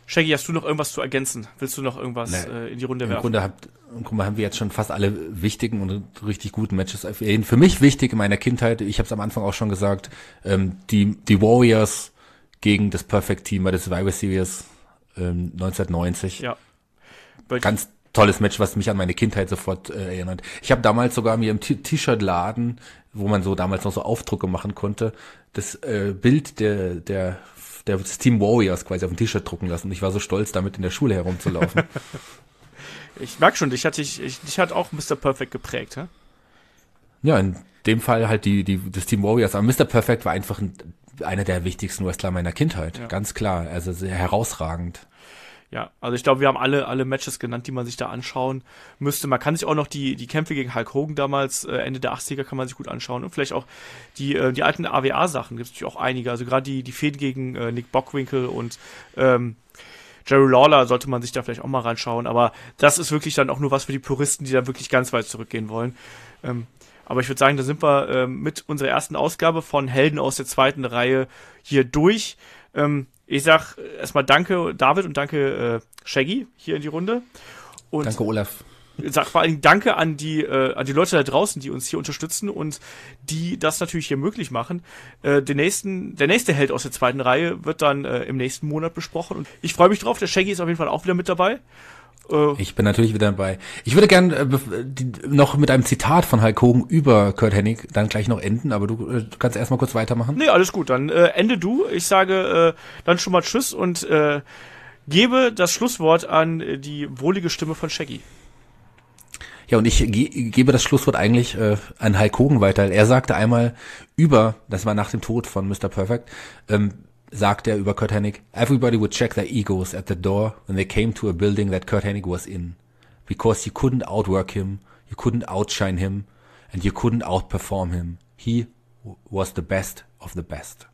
Shaggy, hast du noch irgendwas zu ergänzen? Willst du noch irgendwas Nee, äh, in die Runde Im werfen? Grunde habt, im Grunde haben wir jetzt schon fast alle wichtigen und richtig guten Matches erwähnt. Für mich wichtig in meiner Kindheit, ich habe es am Anfang auch schon gesagt, ähm, die die Warriors gegen das Perfect Team bei der Survivor Series ähm, neunzehnhundertneunzig. Ja. Ganz tolles Match, was mich an meine Kindheit sofort äh, erinnert. Ich habe damals sogar mir im T- T-Shirt-Laden, wo man so damals noch so Aufdrucke machen konnte, das äh, Bild der der der des Team Warriors quasi auf ein T-Shirt drucken lassen. Und ich war so stolz, damit in der Schule herumzulaufen. Ich merke schon, dich hat, dich, ich, dich hat auch Mister Perfect geprägt, hä? Ja, in dem Fall halt die die das Team Warriors. Aber Mister Perfect war einfach ein, einer der wichtigsten Wrestler meiner Kindheit. Ja. Ganz klar. Also sehr herausragend. Ja, also ich glaube, wir haben alle alle Matches genannt, die man sich da anschauen müsste. Man kann sich auch noch die die Kämpfe gegen Hulk Hogan damals, äh, Ende der achtziger, kann man sich gut anschauen. Und vielleicht auch die äh, die alten A W A-Sachen, gibt es natürlich auch einige. Also gerade die die Fehden gegen äh, Nick Bockwinkel und ähm, Jerry Lawler sollte man sich da vielleicht auch mal reinschauen. Aber das ist wirklich dann auch nur was für die Puristen, die da wirklich ganz weit zurückgehen wollen. Ähm, aber ich würde sagen, da sind wir ähm, mit unserer ersten Ausgabe von Helden aus der zweiten Reihe hier durch. Ähm, Ich sag erstmal danke, David, und danke, äh, Shaggy, hier in die Runde. Und Danke, Olaf. sag vor allen Dingen danke an die, äh, an die Leute da draußen, die uns hier unterstützen und die das natürlich hier möglich machen. Äh, den nächsten, der nächste Held aus der zweiten Reihe wird dann äh, im nächsten Monat besprochen. Und ich freue mich drauf. Der Shaggy ist auf jeden Fall auch wieder mit dabei. Äh, Ich bin natürlich wieder dabei. Ich würde gern äh, die, noch mit einem Zitat von Hulk Hogan über Kurt Hennig dann gleich noch enden, aber du äh, kannst erstmal kurz weitermachen. nee, alles gut. Dann äh, ende du. Ich sage äh, dann schon mal Tschüss und äh, gebe das Schlusswort an äh, die wohlige Stimme von Shaggy. Ja, und ich ge gebe das Schlusswort eigentlich äh, an Hulk Hogan weiter. Er sagte einmal über, das war nach dem Tod von Mister Perfect, ähm, sagt er über Kurt Hennig, everybody would check their egos at the door when they came to a building that Kurt Hennig was in. Because you couldn't outwork him, you couldn't outshine him, and you couldn't outperform him. He w- was the best of the best.